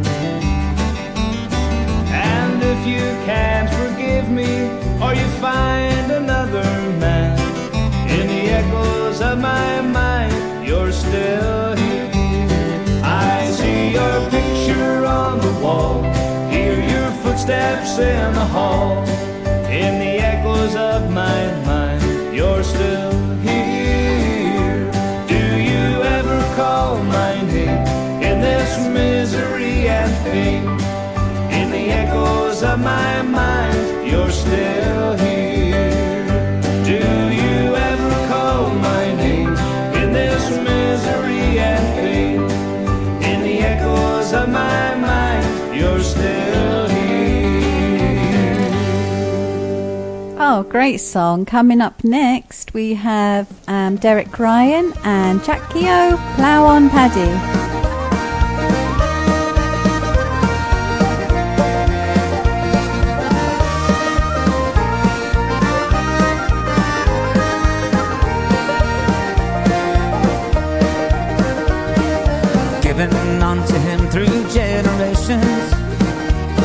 And if you can't forgive me, or you find another man, in the echoes of my mind, you're still here. I see your picture on the wall, hear your footsteps in the hall. In the echoes of my mind, you're still here. Call my name in this misery and pain. In the echoes of my mind, you're still here. Do you ever call my name in this misery and pain? In the echoes of my mind, you're still here. Oh, great song. Coming up next, we have Derek Ryan and Jack Keogh, Plough on Paddy. Given unto him through generations,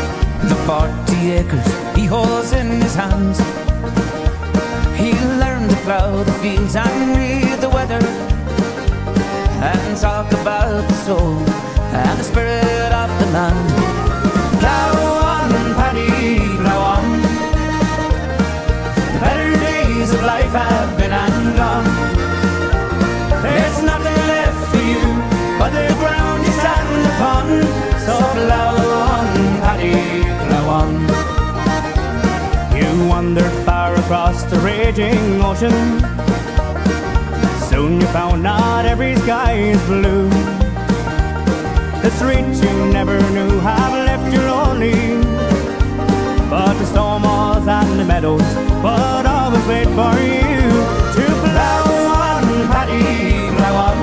40 acres he holds in his hands. He'll learn to plough the fields and read the weather, and talk about the soul and the spirit of the land. Plough on, Paddy, plough on. The better days of life have been and gone. There's nothing left for you but the ground you stand upon. So plough on, Paddy, plough on. You wandered far across the raging ocean. Soon you found not every sky is blue. The streets you never knew have left you lonely, but the storm walls and the meadows would always wait for you. To plough on, Paddy, plough on.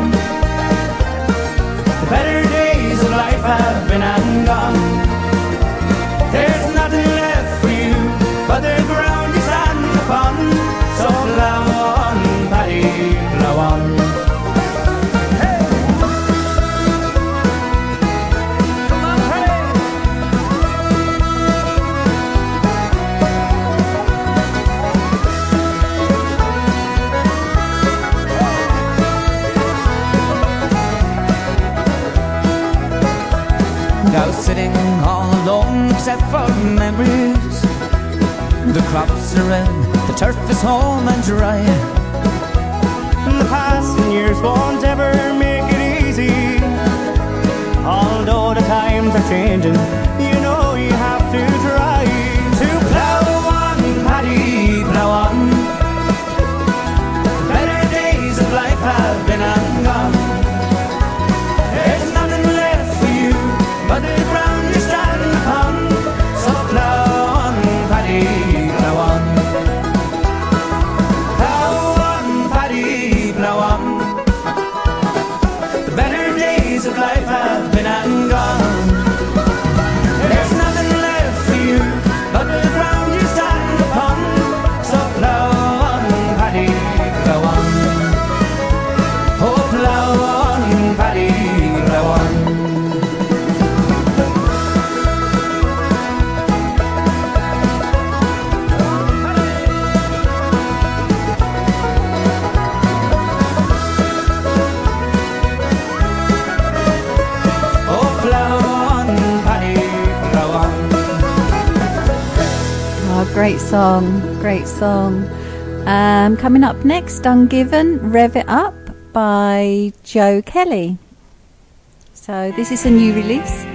The better days of life have been and gone. There's nothing left for you but the ground you stand upon. So plough on, Paddy, plough on. Now sitting all alone except for memories. The crops are red, the turf is home and dry. The passing years won't ever make it easy. Although the times are changing, you know you have to try. To plough on, Paddy, plough on. The better days of life have been and gone. There's nothing left for you but the ground you stand upon. So plough on, Paddy, plough on. Plough on, Paddy, plough on. The better days of life have been and gone. There's nothing left for you but the ground you stand upon. So plough on, Paddy, plough on. Oh, plough on, Paddy, plough on. Great song, great song. Coming up next, Ungiven, Rev It Up by Joe Kelly. So this is a new release.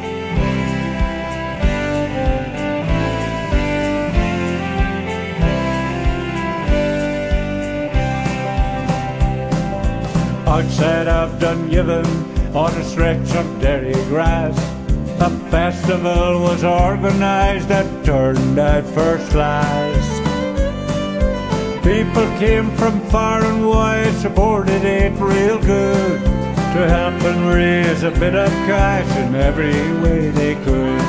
Outside of Dungiven, on a stretch of dairy grass, a festival was organised that turned out first class. People came from far and wide, supported it real good, to help and raise a bit of cash in every way they could.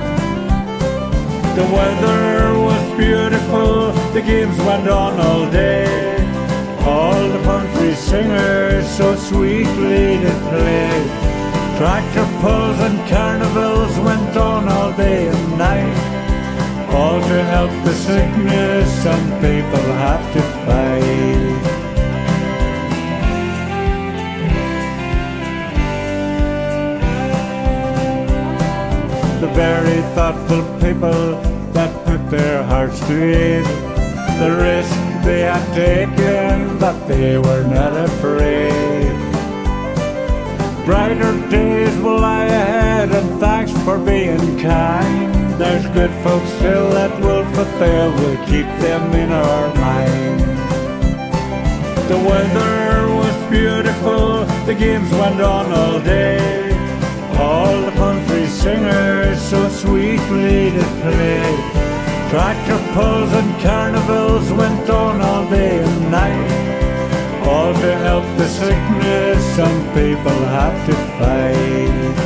The weather was beautiful, the games went on all day. All the country singers so sweetly did play. Tractor pulls and carnivals went on all day and night, all to help the sickness some people have to fight. The very thoughtful people that put their hearts to aid, the risk they had taken, but they were not afraid. Brighter days will lie ahead, and thanks for being kind. There's good folks still that will fulfill, we'll keep them in our mind. The weather was beautiful, the games went on all day. All the country singers so sweetly did play. Tractor pulls and carnivals went on all day and night, all to help the sickness some people have to fight.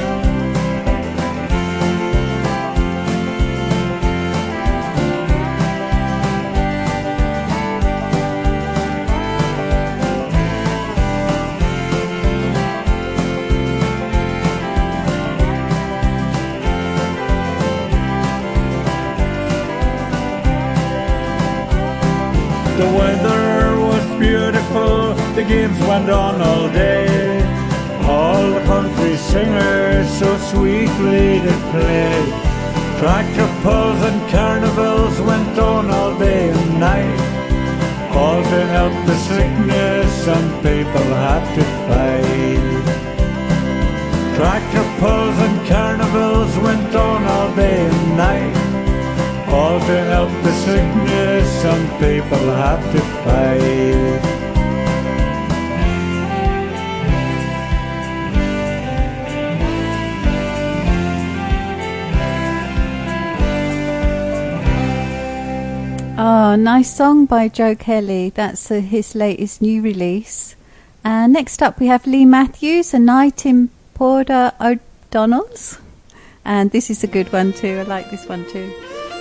weather was beautiful, the games went on all day. All the country singers so sweetly did play. Tractor pulls and carnivals went on all day and night, all to help the sickness some people had to fight. Tractor pulls and carnivals went on all day and night, all to help the sickness some people have to fight. Oh, nice song by Joe Kelly. That's his latest new release. And next up we have Lee Matthews, A Night in Porter O'Donnell's. And this is a good one too. I like this one too.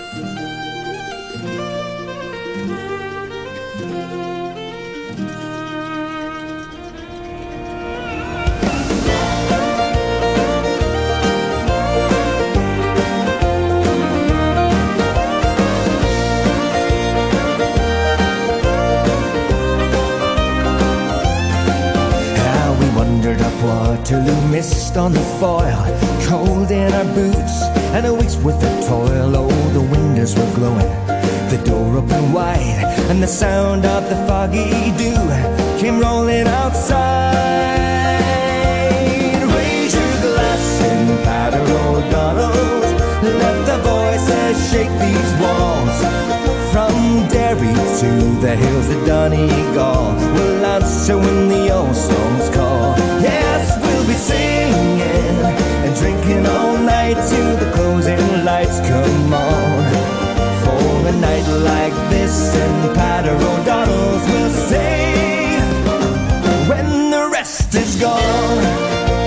Waterloo mist on the foil, cold in our boots, and a week's worth of toil. Oh, the windows were glowing, the door opened wide, and the sound of the foggy dew came rolling outside. Raise your glass and patter O'Donnell's, let the voices shake these walls. From Derry to the hills of Donegal, we'll answer when the old songs call. Yes, we'll be singing and drinking all night till the closing lights come on. For a night like this in Patter O'Donnell's, we'll stay when the rest is gone.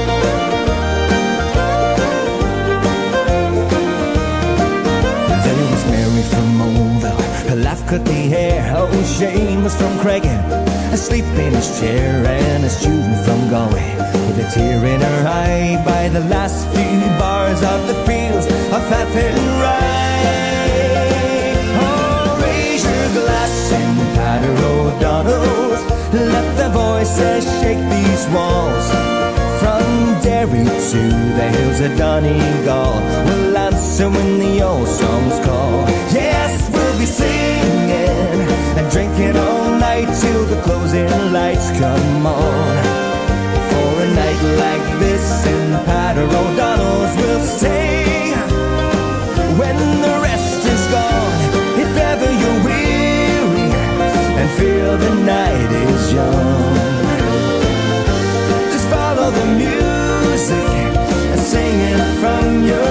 Her laugh cut the hair. Oh, Shane was from Craigan, asleep in his chair, and a student from Galway, with a tear in her eye by the last few bars of the fields of Athen Rye. Oh, raise your glass and Patter O'Donnell's, let the voices shake these walls. From Derry to the hills of Donegal, we'll answer when the old songs call. Yes, we'll be singing and drinking all night till the closing lights come on. For a night like this in Patter O'Donnell's, we'll stay when the rest is gone. If ever you're weary and feel the night is young, follow the music and sing it from your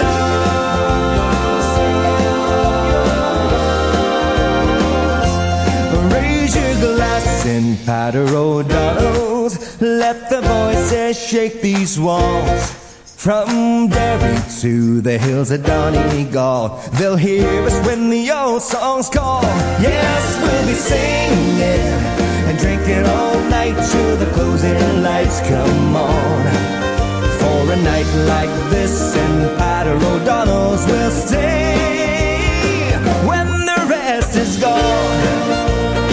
lungs. Raise your glass in Patter O'Donnell's, let the voices shake these walls. From Derry to the hills of Donegal, they'll hear us when the old songs call. Yes, we'll be singing and drinking all night till the closing lights come on. For a night like this in Patter O'Donnell's, we'll stay when the rest is gone.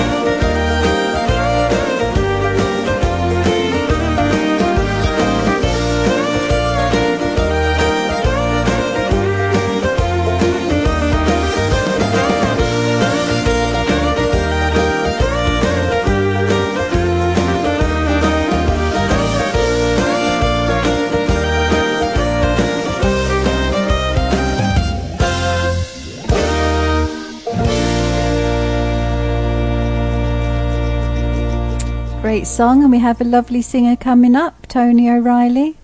Great song, and we have a lovely singer coming up, Tony O'Reilly.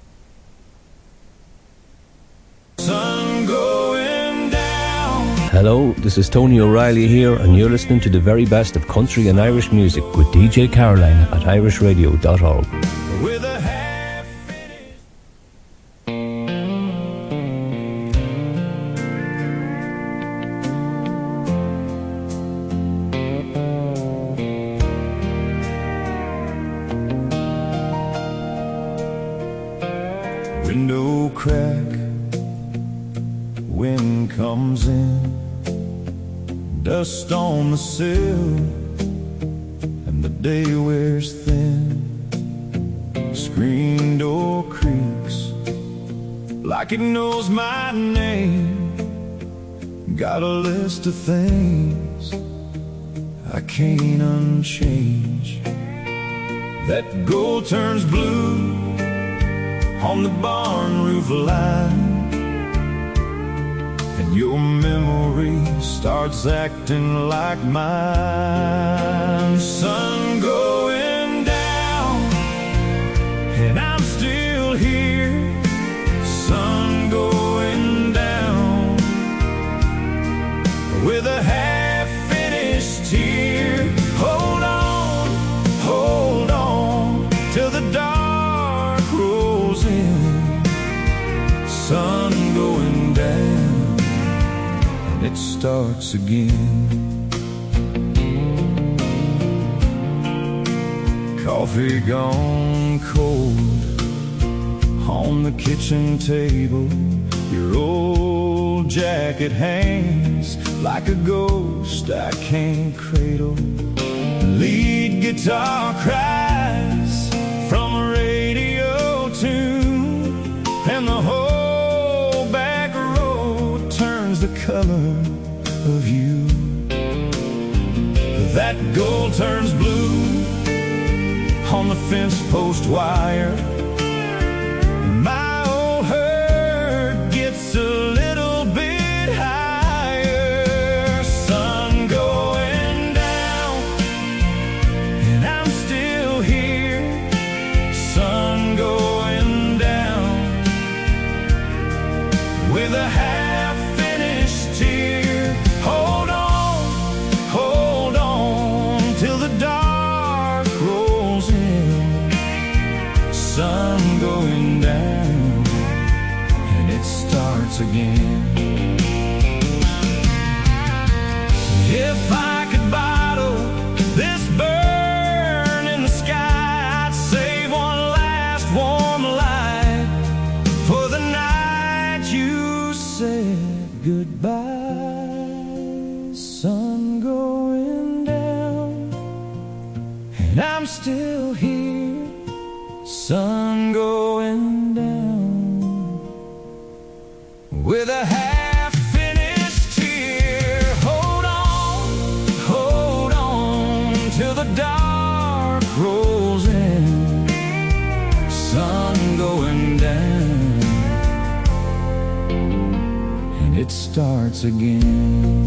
Sun going down. Hello, this is Tony O'Reilly here, and you're listening to the very best of country and Irish music with DJ Caroline at irishradio.org. With a window crack, wind comes in, dust on the sill, The day wears thin, screen door creaks like it knows my name. Got a list of things I can't unchange. That gold turns blue on the barn roof line, and your memory starts acting like mine. Sun going down, and I'm still here. Sun going down with a half-finished tear. Hold on, till the dark rolls in. Sun going down, and it starts again. Coffee gone cold on the kitchen table. Your old jacket hangs like a ghost I can't cradle. Lead guitar cries from a radio tune, and the whole back road turns the color of you. That gold turns blue on the fence post wire. My old herd gets a little bit higher. Sun going down, and I'm still here. Sun going down with a half-finished tear. Hold on, till the dark rolls in. Sun going down, and it starts again. If I could bottle this burn in the sky, I'd save one last warm light for the night you said goodbye. Sun going down, and I'm still here. Sun going down with a half-finished tear. Hold on, till the dark rolls in. Sun going down, and it starts again.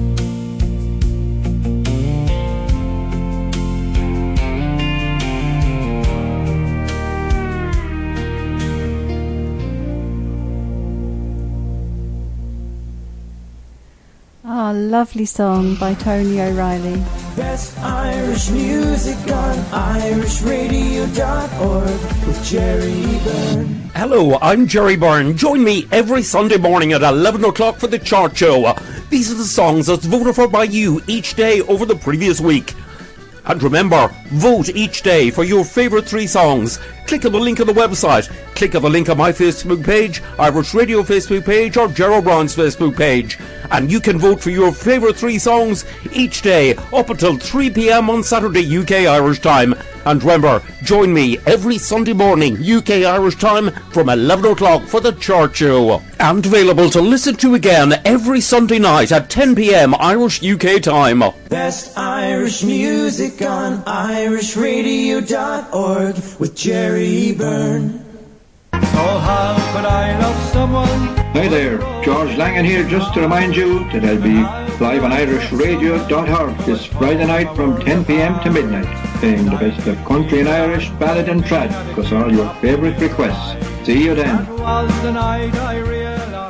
Ah, lovely song by Tony O'Reilly. Best Irish music on irishradio.org with Jerry Byrne. Hello, I'm Jerry Byrne. Join me every Sunday morning at 11 o'clock for the chart show. These are the songs that's voted for by you each day over the previous week. And remember, vote each day for your favourite 3 songs. Click on the link on the website. Click on the link on my Facebook page, Irish Radio Facebook page, or Gerald Brown's Facebook page. And you can vote for your favourite 3 songs each day up until 3 p.m. on Saturday UK Irish time. And remember, join me every Sunday morning UK Irish time from 11 o'clock for the chart show. And available to listen to again every Sunday night at 10 p.m. Irish UK time. Best Irish music on irishradio.org with Jerry Byrne. So how could I love someone? Hi there, George Langan here, just to remind you that I'll be live on irishradio.org this Friday night from 10 p.m. to midnight, playing the best of country and Irish, ballad and trad, because all your favourite requests. See you then. That was the night I realized.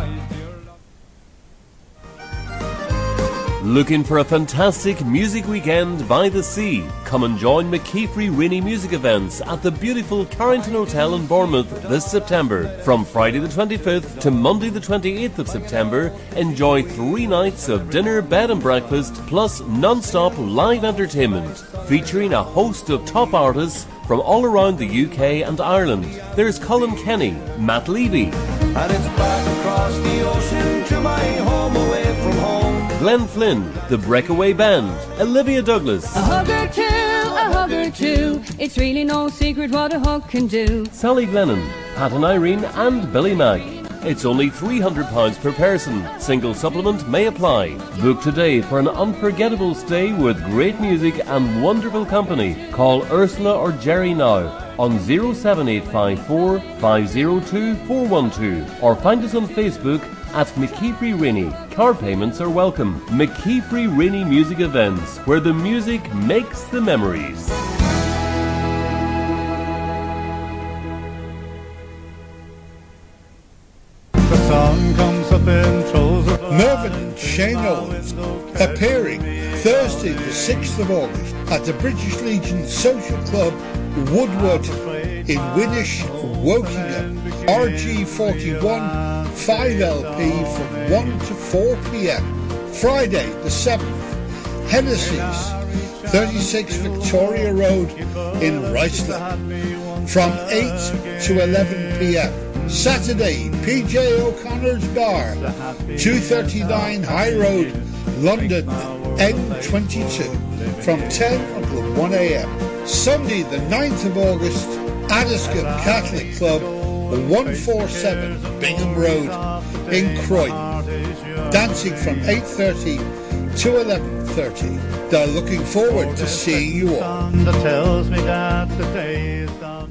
Looking for a fantastic music weekend by the sea? Come and join McKeefrey Rainy Music Events at the beautiful Carrington Hotel in Bournemouth this September. From Friday the 25th to Monday the 28th of September, enjoy 3 nights of dinner, bed and breakfast, plus non-stop live entertainment, featuring a host of top artists from all around the UK and Ireland. There's Colin Kenny, Matt Levy, and it's back across the ocean to my home away from home. Glenn Flynn, The Breakaway Band, Olivia Douglas, A hug or two, a hug hug or two. It's really no secret what a hug can do. Sally Glennon, Pat and Irene and Billy Mag. It's only £300 per person. Single supplement may apply. Book today for an unforgettable stay with great music and wonderful company. Call Ursula or Jerry now on 07854 502 412 or find us on Facebook at McKeefrey Rainey. Car payments are welcome. McKeefrey Rainey Music Events, where the music makes the memories. Mervyn and Shane Owens appearing Thursday the 6th of August at the British Legion Social Club Woodward in Winnish, Wokingham. RG41 5LP from 1 to 4 p.m. Friday the 7th, Hennessy's 36 Victoria Road in Riceland from 8 to 11 p.m. Saturday, PJ O'Connor's Bar, 239 High Road, London, N22, from 10 until 1 a.m. Sunday, the 9th of August, Addiscombe Catholic Club, 147 Bingham Road in Croydon, dancing from 8:30 to 11:30. They're looking forward to seeing you all. That tells me that the day is done.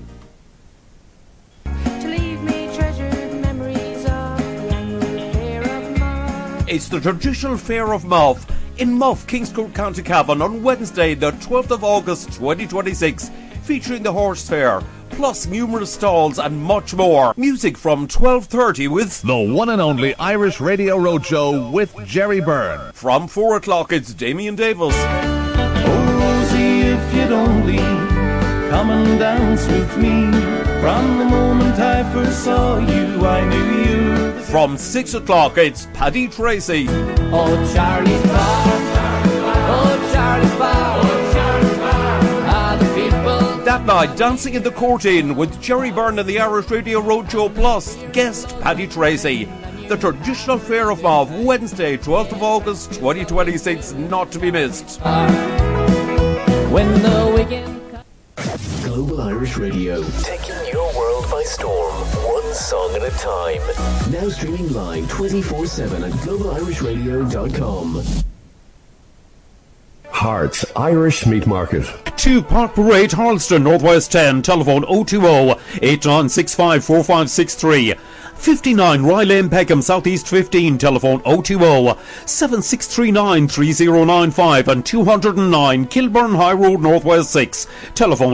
It's the traditional Fair of Mouth in Mouth, Kingscourt, County Cavan on Wednesday the 12th of August 2026, featuring the horse fair, plus numerous stalls and much more. Music from 12:30 with the one and only Irish Radio Roadshow with Jerry Byrne. From 4 o'clock it's Damien Davis. Rosie, if you'd only come and dance with me. From the moment I first saw you, I knew you. From 6 o'clock it's Paddy Tracy. Oh, Charlie's Bar, oh, Charlie's Bar, oh, Charlie's Bar, ah, the people. That night, Dancing in the Court Inn with Jerry Byrne and the Irish Radio Roadshow Plus, guest Paddy Tracy. The traditional Fair of Mouth, Wednesday 12th of August 2026, not to be missed. When the weekend... Global Irish Radio, taking your world by storm, one song at a time. Now streaming live 24/7 at globalirishradio.com. Hearts Irish Meat Market. 2 Park Parade, Harleston, Northwest 10, telephone 020-8965-4563. 59 Rye Lane, Peckham, Southeast 15, telephone 020-7639-3095 and 209 Kilburn High Road, Northwest 6, telephone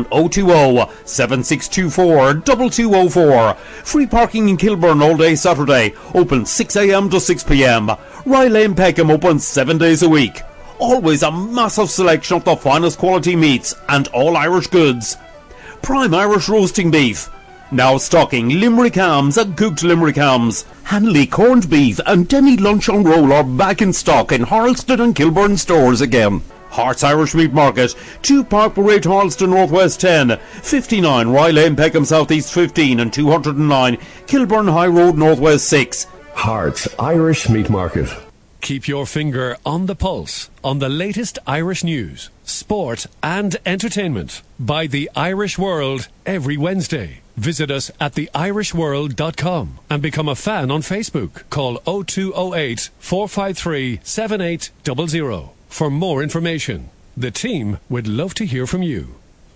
020-7624-2204. Free parking in Kilburn all day Saturday, open 6 a.m. to 6 p.m. Rye Lane, Peckham, open 7 days a week. Always a massive selection of the finest quality meats and all Irish goods. Prime Irish roasting beef. Now stocking Limerick hams and cooked Limerick hams. Hanley corned beef and Denny lunch on roll are back in stock in Harleston and Kilburn stores again. Hearts Irish Meat Market, 2 Park Parade, Harleston, Northwest 10, 59 Rye Lane, Peckham, Southeast 15 and 209 Kilburn High Road, Northwest 6. Hearts Irish Meat Market. Keep your finger on the pulse on the latest Irish news, sport and entertainment by The Irish World every Wednesday. Visit us at theirishworld.com and become a fan on Facebook. Call 0208 453 7800 for more information. The team would love to hear from you.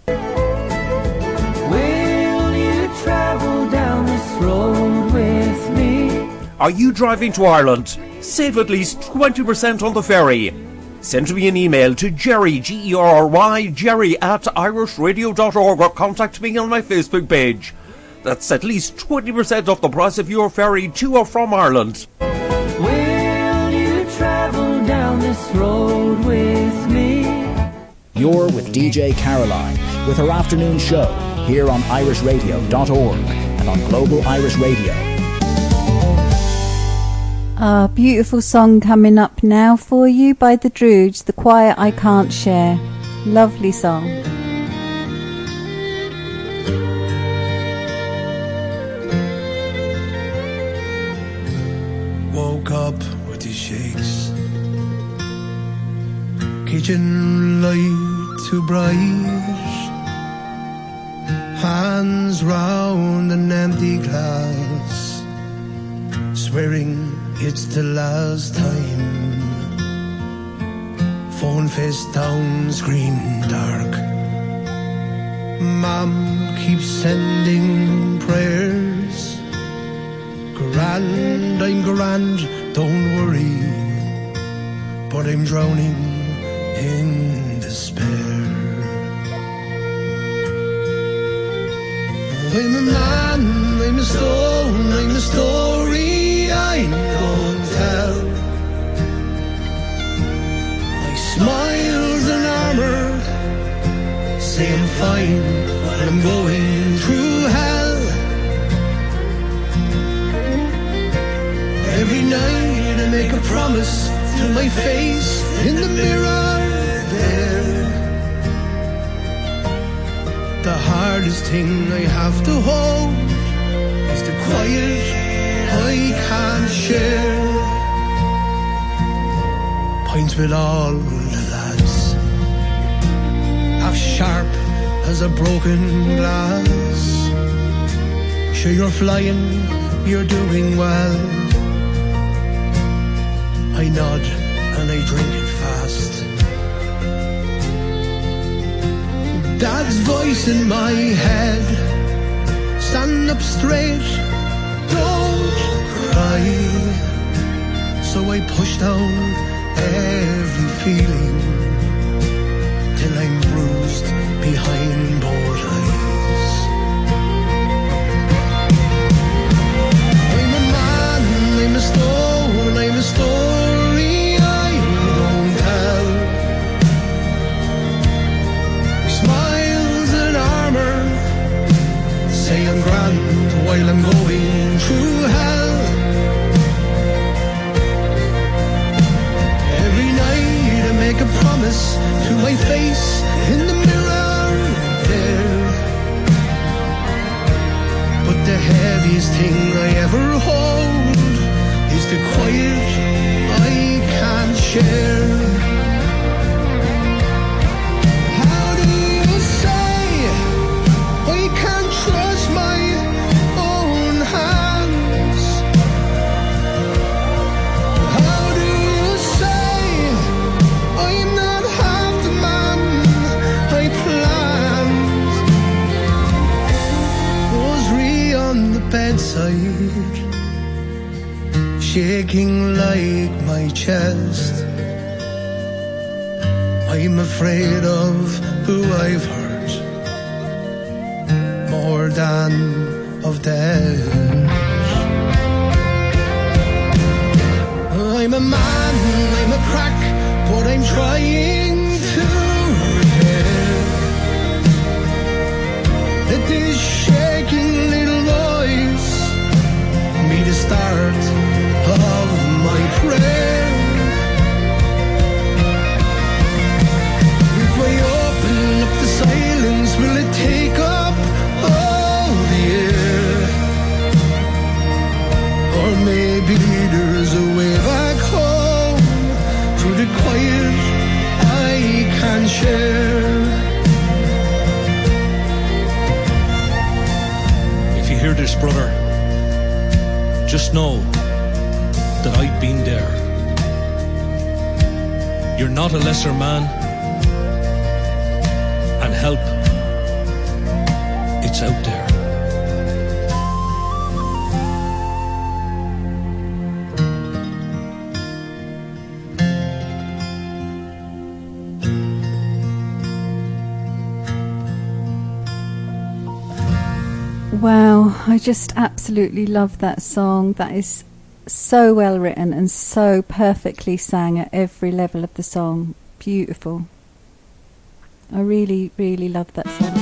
Will you travel down this road with me? Are you driving to Ireland? Save at least 20% on the ferry. Send me an email to Jerry, G-E-R-R-Y, Jerry at irishradio.org or contact me on my Facebook page. That's at least 20% off the price of your ferry to or from Ireland. Will you travel down this road with me? You're with DJ Caroline with her afternoon show here on irishradio.org and on Global Irish Radio. A beautiful song coming up now for you by the Droogs, The Quiet I Can't Share. Lovely song. Woke up with the shakes, kitchen light too bright, hands round an empty glass, swearing it's the last time. Phone face down, screen dark. Mom keeps sending prayers. Grand, I'm grand, don't worry, but I'm drowning in despair. I'm a man, I'm a stone, I'm a story I don't tell. My smile's an armor, say I'm fine, but I'm going through hell. Every night I make a promise to my face in the mirror there. The hardest thing I have to hold is the quiet I can't share. Points with all the lads, half sharp as a broken glass. Sure you're flying, you're doing well. I nod and I drink it fast. Dad's voice in my head, stand up straight, don't cry. So I push down every feeling till I'm bruised behind both eyes. I'm a man, I'm a stone, I'm a story I don't tell. Smiles and armor, say I'm grand while I'm going through hell. Every night I make a promise to my face in the mirror there. But the heaviest thing I ever hold is the quiet I can't share. How do you say I can't trust my own hands? How do you say I'm not half the man I planned? Rosary on the bedside, shaking like my chest. I'm afraid of who I've hurt more than of death. I'm a man, I'm a crack, but I'm trying to repair. Let this shaking little voice be the start of my prayer. If I open up the silence, will it take up all the air? Or maybe there's a way back home to the quiet I can share. If you hear this, brother, just know that I've been there. You're not a lesser man, and help, it's out there. Wow, I just absolutely love that song. That is so well written and so perfectly sang at every level of the song. Beautiful. I really, really love that song.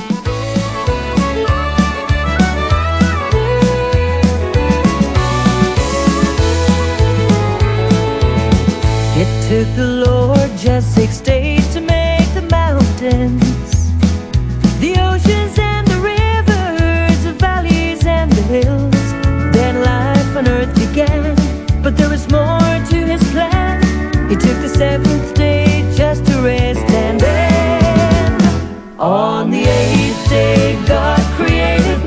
It took the Lord just 6 days to make the mountains, the oceans and the rivers, the valleys and the hills. Then life on earth began, but there was more to his plan. He took the 7th day just to rest, and then on the 8th day God created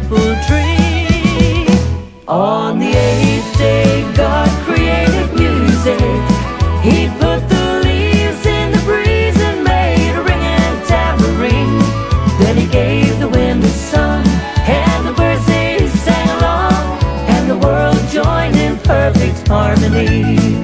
maple tree. On the 8th day, God created music. He put the leaves in the breeze and made a ringing tambourine. Then he gave the wind a song, and the birds they sang along, and the world joined in perfect harmony.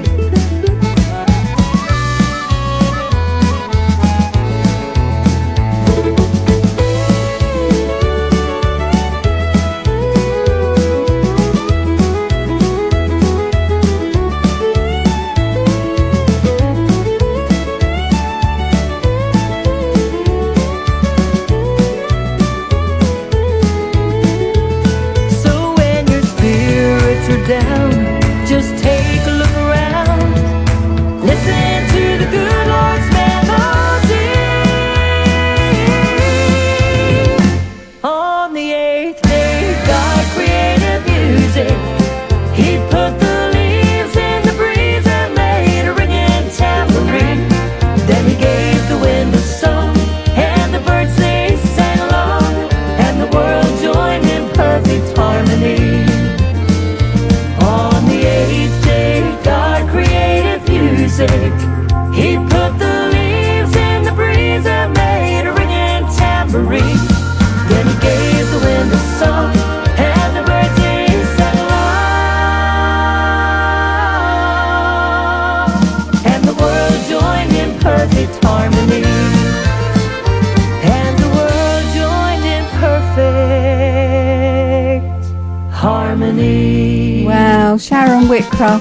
Down, just take a look around, listen to the good Lord's melody. On the 8th day, God created music. He put the leaves in the breeze and made a ringing tambourine. Then he gave the wind a song, and the birds they sang along, and the world joined in perfect harmony. He put the leaves in the breeze and made a ringing tambourine. Then he gave the wind a song, and the birds they sang along, and the world joined in perfect harmony. And the world joined in perfect harmony. Wow, Sharon Whitcroft.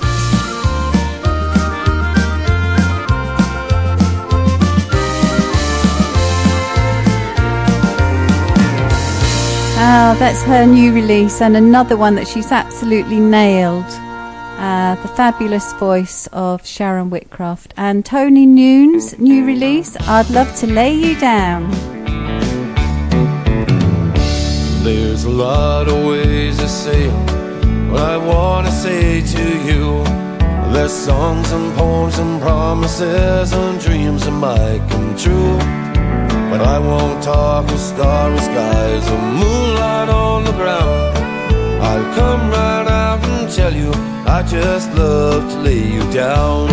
That's her new release, and another one that she's absolutely nailed. The fabulous voice of Sharon Whitcroft. And Tony Noon's new release, I'd Love to Lay You Down. There's a lot of ways to say what I want to say to you. There's songs and poems and promises and dreams that might come true. But I won't talk of starry skies or moonlight on the ground. I'll come right out and tell you I just love to lay you down.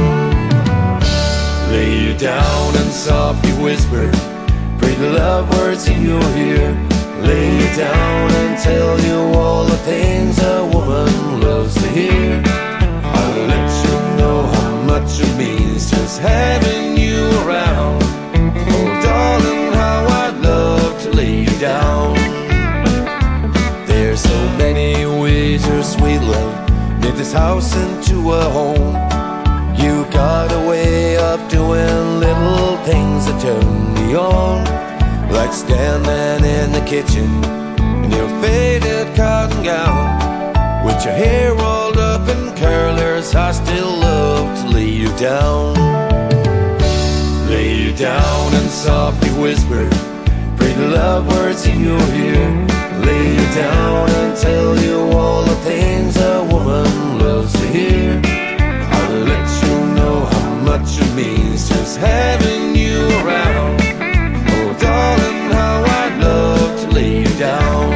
Lay you down and softly whisper pretty love words in your ear. Lay you down and tell you all the things a woman loves to hear. I'll let you know how much it means just having you around. Oh darling, how I'd love to lay you down. There's so many ways your sweet love made this house into a home. You got a way of doing little things that turn me on. Like standing in the kitchen in your faded cotton gown, with your hair rolled up in curlers. I still love to lay you down. Lay you down and softly whisper pretty love words in your ear. Lay you down and tell you all the things a woman loves to hear. I'll let you know how much it means just having you around. Oh darling, how I'd love to lay you down.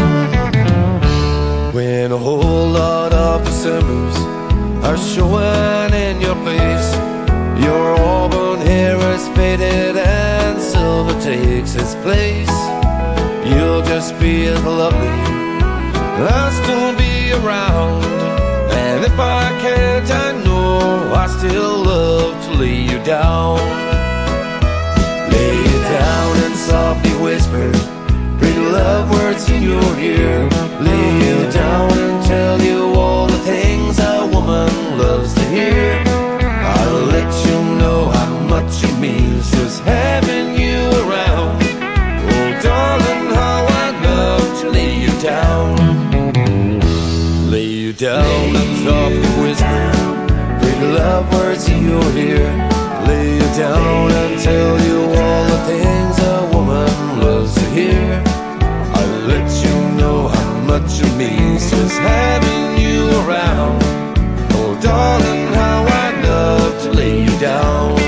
When a whole lot of Decembers are showing in your face, your auburn hair is faded and silver takes its place. You'll just be as lovely, I'll still be around. And if I can't, I know I still love to lay you down. Lay you down and softly whisper pretty love words in your ear. Lay you down and tell you all the things a woman loves to hear. I'll let you know how much it means just having you around. Oh darling, how I'd love to lay you down. Lay you down and softly whisper pretty love words in your ear. Lay you down and tell you all the things a woman loves to hear. I'll let you know how much it means just having you around. Oh darling, how I'd love to lay you down.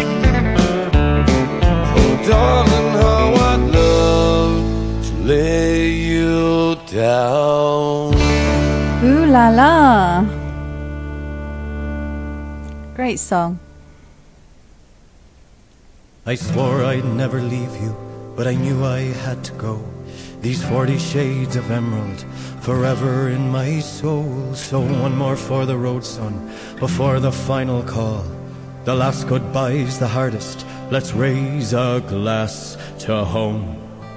Oh darling, how I'd love to lay you down. Ooh la la. Great song. I swore I'd never leave you, but I knew I had to go. These 40 shades of emerald forever in my soul. So one more for the road, son, before the final call. The last goodbye's the hardest. Let's raise a glass to home.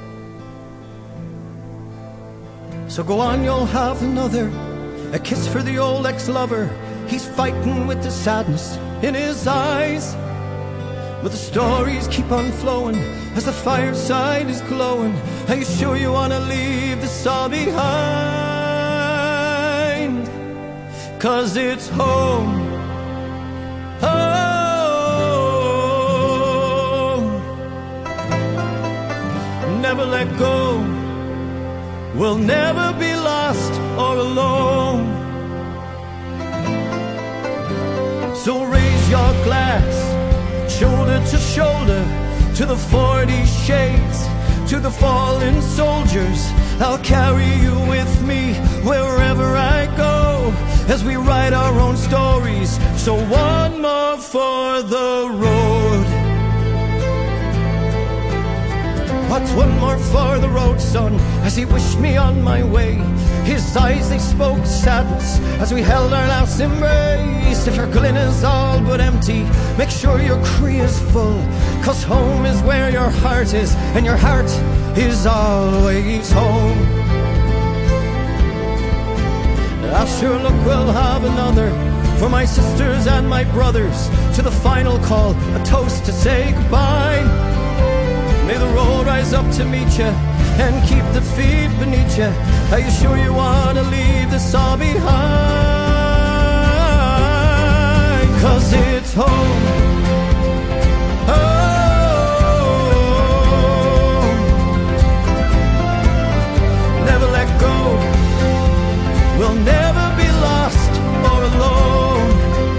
So go on, you'll have another. A kiss for the old ex-lover. He's fighting with the sadness in his eyes, but the stories keep on flowing as the fireside is glowing. Are you sure you want to leave this all behind? 'Cause it's home, home. Never let go. We'll never be lost or alone. So raise your glass, shoulder to shoulder, to the 40 shades, to the fallen soldiers. I'll carry you with me wherever I go, as we write our own stories. So one more for the road. What's one more for the road, son, as he wished me on my way. His eyes, they spoke sadness as we held our last embrace. If your glyn is all but empty, make sure your cree is full, 'cause home is where your heart is, and your heart is always home. I sure look we'll have another for my sisters and my brothers. To the final call, a toast to say goodbye. May the road rise up to meet you and keep the feet beneath you. Are you sure you want to leave this all behind? 'Cause it's home, home. Never let go. We'll never be lost or alone.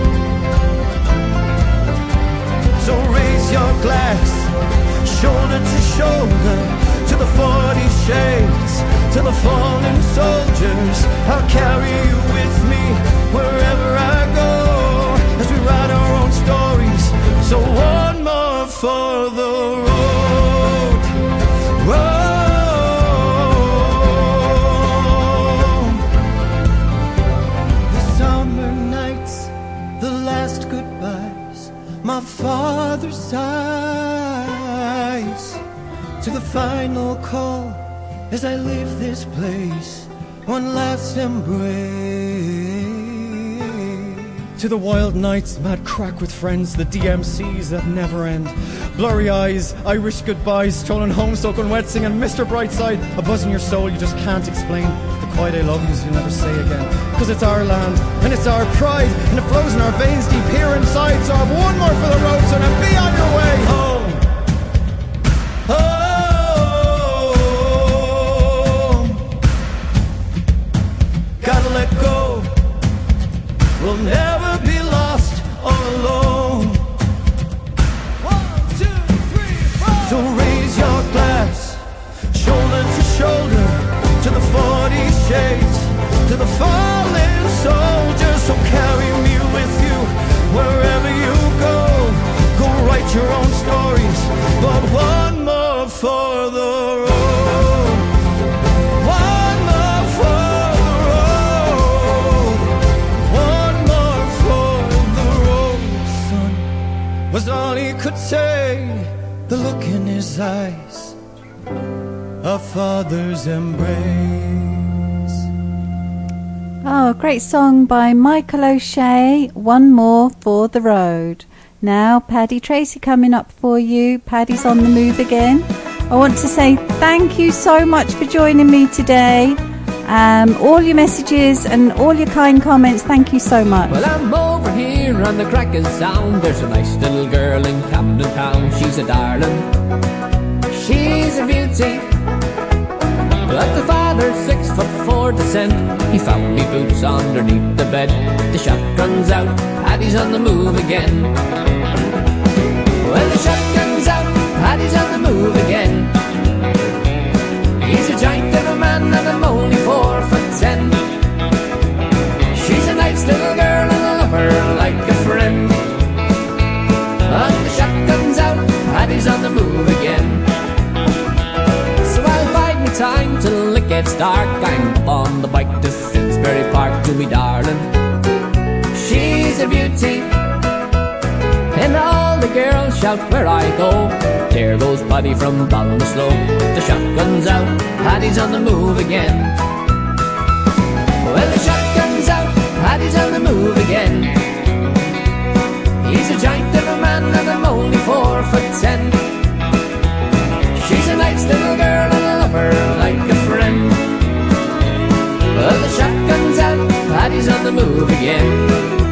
So raise your glass, shoulder to shoulder, to the 40 shades, to the fallen soldiers. I'll carry you with me wherever I go, as we write our own stories. So one more for the road, road. The summer nights, the last goodbyes, my father's eyes, to the final call as I leave this place, one last embrace. To the wild nights, mad crack with friends, the DMCs that never end, blurry eyes, Irish goodbyes, strolling home soaking wet, singing Mr. Brightside, a buzz in your soul you just can't explain, the quiet I love yous you'll never say again. 'Cause it's our land and it's our pride, and it flows in our veins deep here inside. So I've one more for the road, so now be on your way home. Gotta let go. We'll never be lost or alone. 1, 2, 3, 4. So raise your glass, shoulder to shoulder, to the 40 shades, to the fallen soldiers. So carry me with you wherever you go. Go write your own stories, but one more for the road. Was all he could say, the look in his eyes, a father's embrace. Oh, great song by Michael O'Shea, One More for the Road. Now, Paddy Tracy coming up for you. Paddy's on the move again. I want to say thank you so much for joining me today. All your messages and all your kind comments, thank you so much. Well, I'm over here on the Crackers Sound. There's a nice little girl in Camden Town. She's a darling, she's a beauty. But the father's 6'4" descent. He found me boots underneath the bed. The shotgun's out, Paddy's on the move again. Well, the shotgun's out, Paddy's on the move again. He's a giant of a man and I'm only 4'10". gets dark, I'm up on the bike to Finsbury Park to me darling. She's a beauty, and all the girls shout where I go. There goes Paddy from Ballinasloe. The shotgun's out, Paddy's on the move again. Well, the shotgun's out, Paddy's on the move again. He's a giant of a man and I'm only 4'10". She's a nice little girl and I love her like a friend. Well, the shotgun's out, Paddy's on the move again.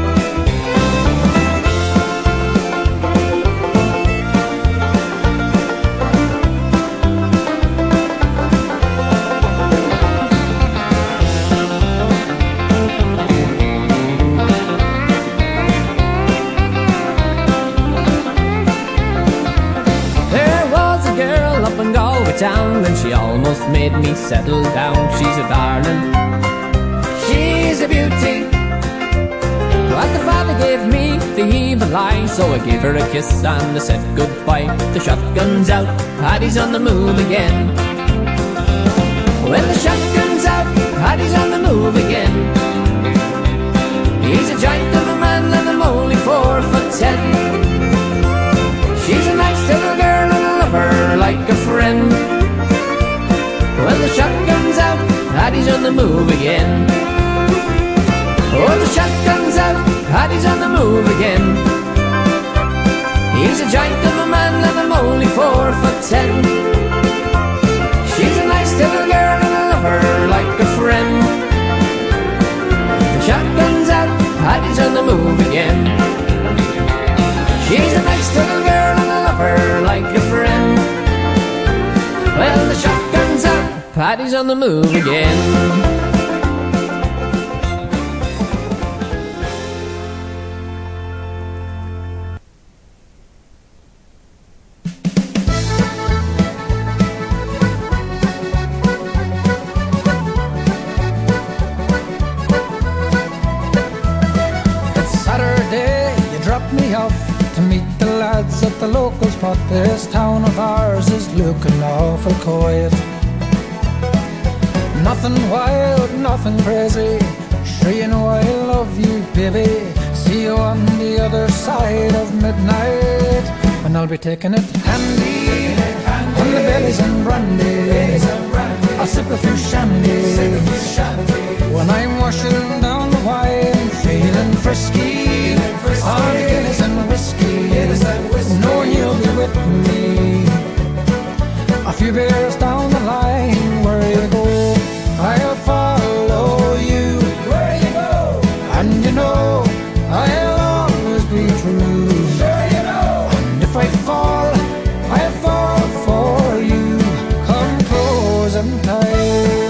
Town, and she almost made me settle down. She's a darling, she's a beauty, but the father gave me the evil eye, so I gave her a kiss and I said goodbye. The shotgun's out, Paddy's on the move again. Well, the shotgun's out, Paddy's on the move again. He's a giant of a man and I'm only 4'10". She's a nice little girl and I love her like a friend. Well, the shotgun's out, Paddy's on the move again. Oh, the shotgun's out, Paddy's on the move again. He's a giant of a man and I'm only 4'10". She's a nice little girl and I love her like a friend. The shotgun's out, Paddy's on the move again. She's a nice little girl and I love her like a friend. Well, the shotgun's out, Paddy's on the move again. At the local spot, this town of ours is looking awful quiet. Nothing wild, nothing crazy. Sure you know I love you, baby. See you on the other side of midnight, and I'll be taking it handy on the bellies and brandy. I'll sip a few shandy when I'm washing down the wine, feeling frisky on Guinness and whiskey, knowing you'll be with me. A few beers down the line, where you go, I'll follow you. Where you go, and you know I'll always be true. Sure you know, and if I fall, I fall for you. Come close and tight.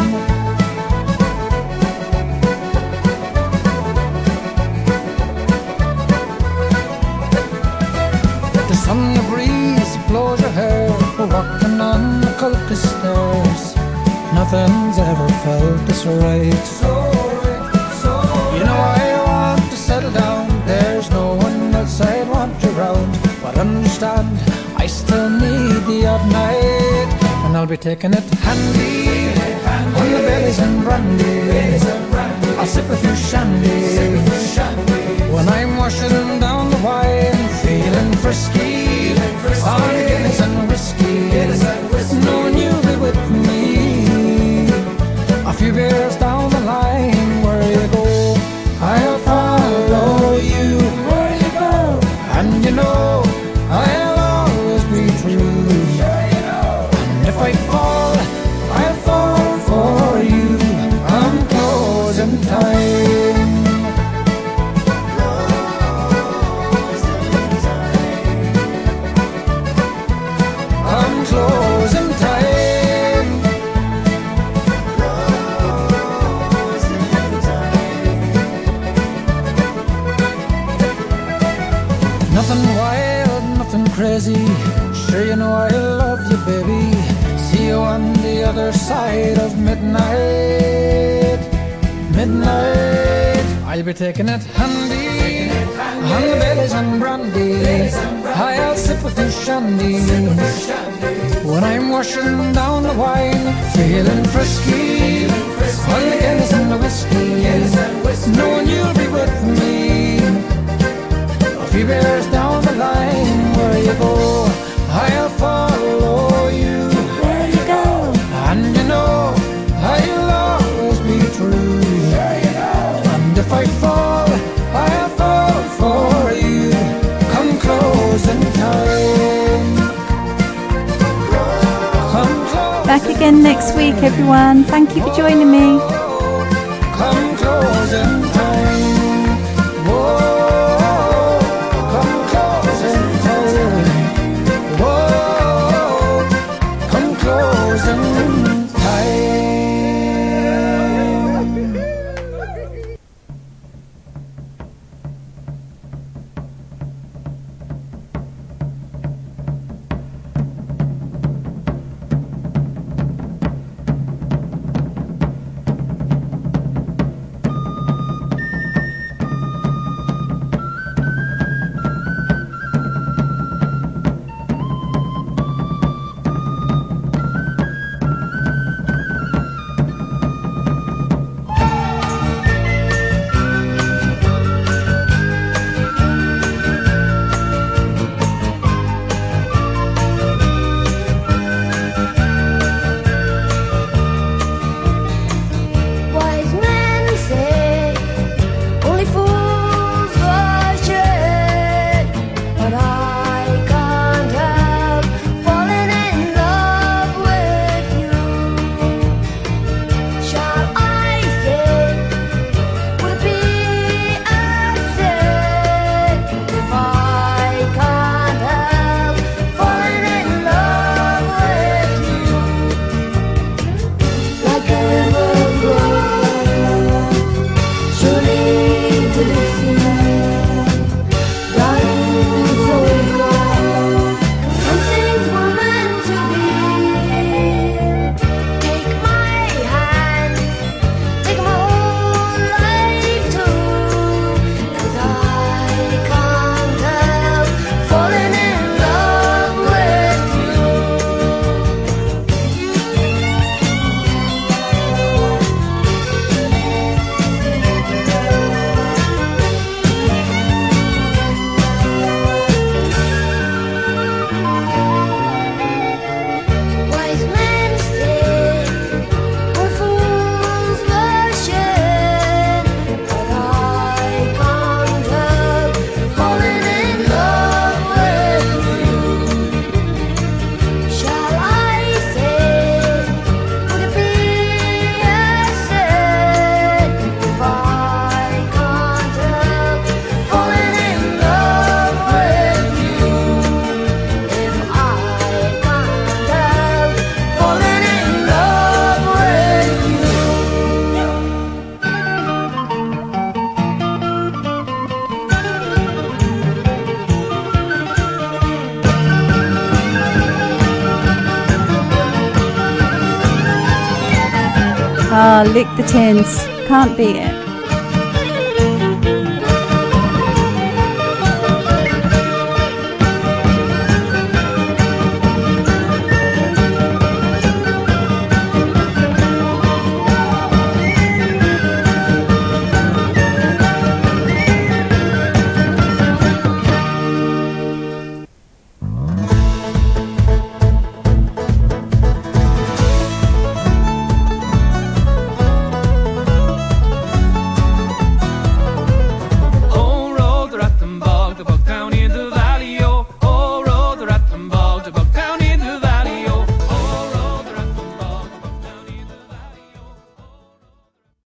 On the breeze blows your hair, we're walking on the Culca stairs. Nothing's ever felt this right. You know I want to settle down, there's no one else I'd want around. But understand, I still need the odd night, and I'll be taking it handy on the bellies and brandy. I'll sip a few shandy when I'm washing down the wine, feeling frisky on Guinness and whiskey, knowing you'll be with me. A few beers down the line, where you go, I'll follow you. Where you go, and you know I'll always be true. And if I fall, I'll fall for you. I'm closing time. Closing time. Nothing wild, nothing crazy. Sure you know I love you, baby. See you on the other side of midnight. Midnight, I'll be taking it handy on the bellies and brandy. I'll sip a fish shandy when I'm washing down the wine, feeling frisky on the Guinness and the whiskey, knowing you'll be with me. A few beers down the line, where you go, I'll follow you. Where you go? And you know I'll always be true. Sure you know. And if I fall, I'll fall for you. Come close in time. Come close. Back again next week, everyone. Thank you for joining me. Come close in time. Whoa, come close in time. Whoa, come close in time. Lick the Tins. Can't beat it.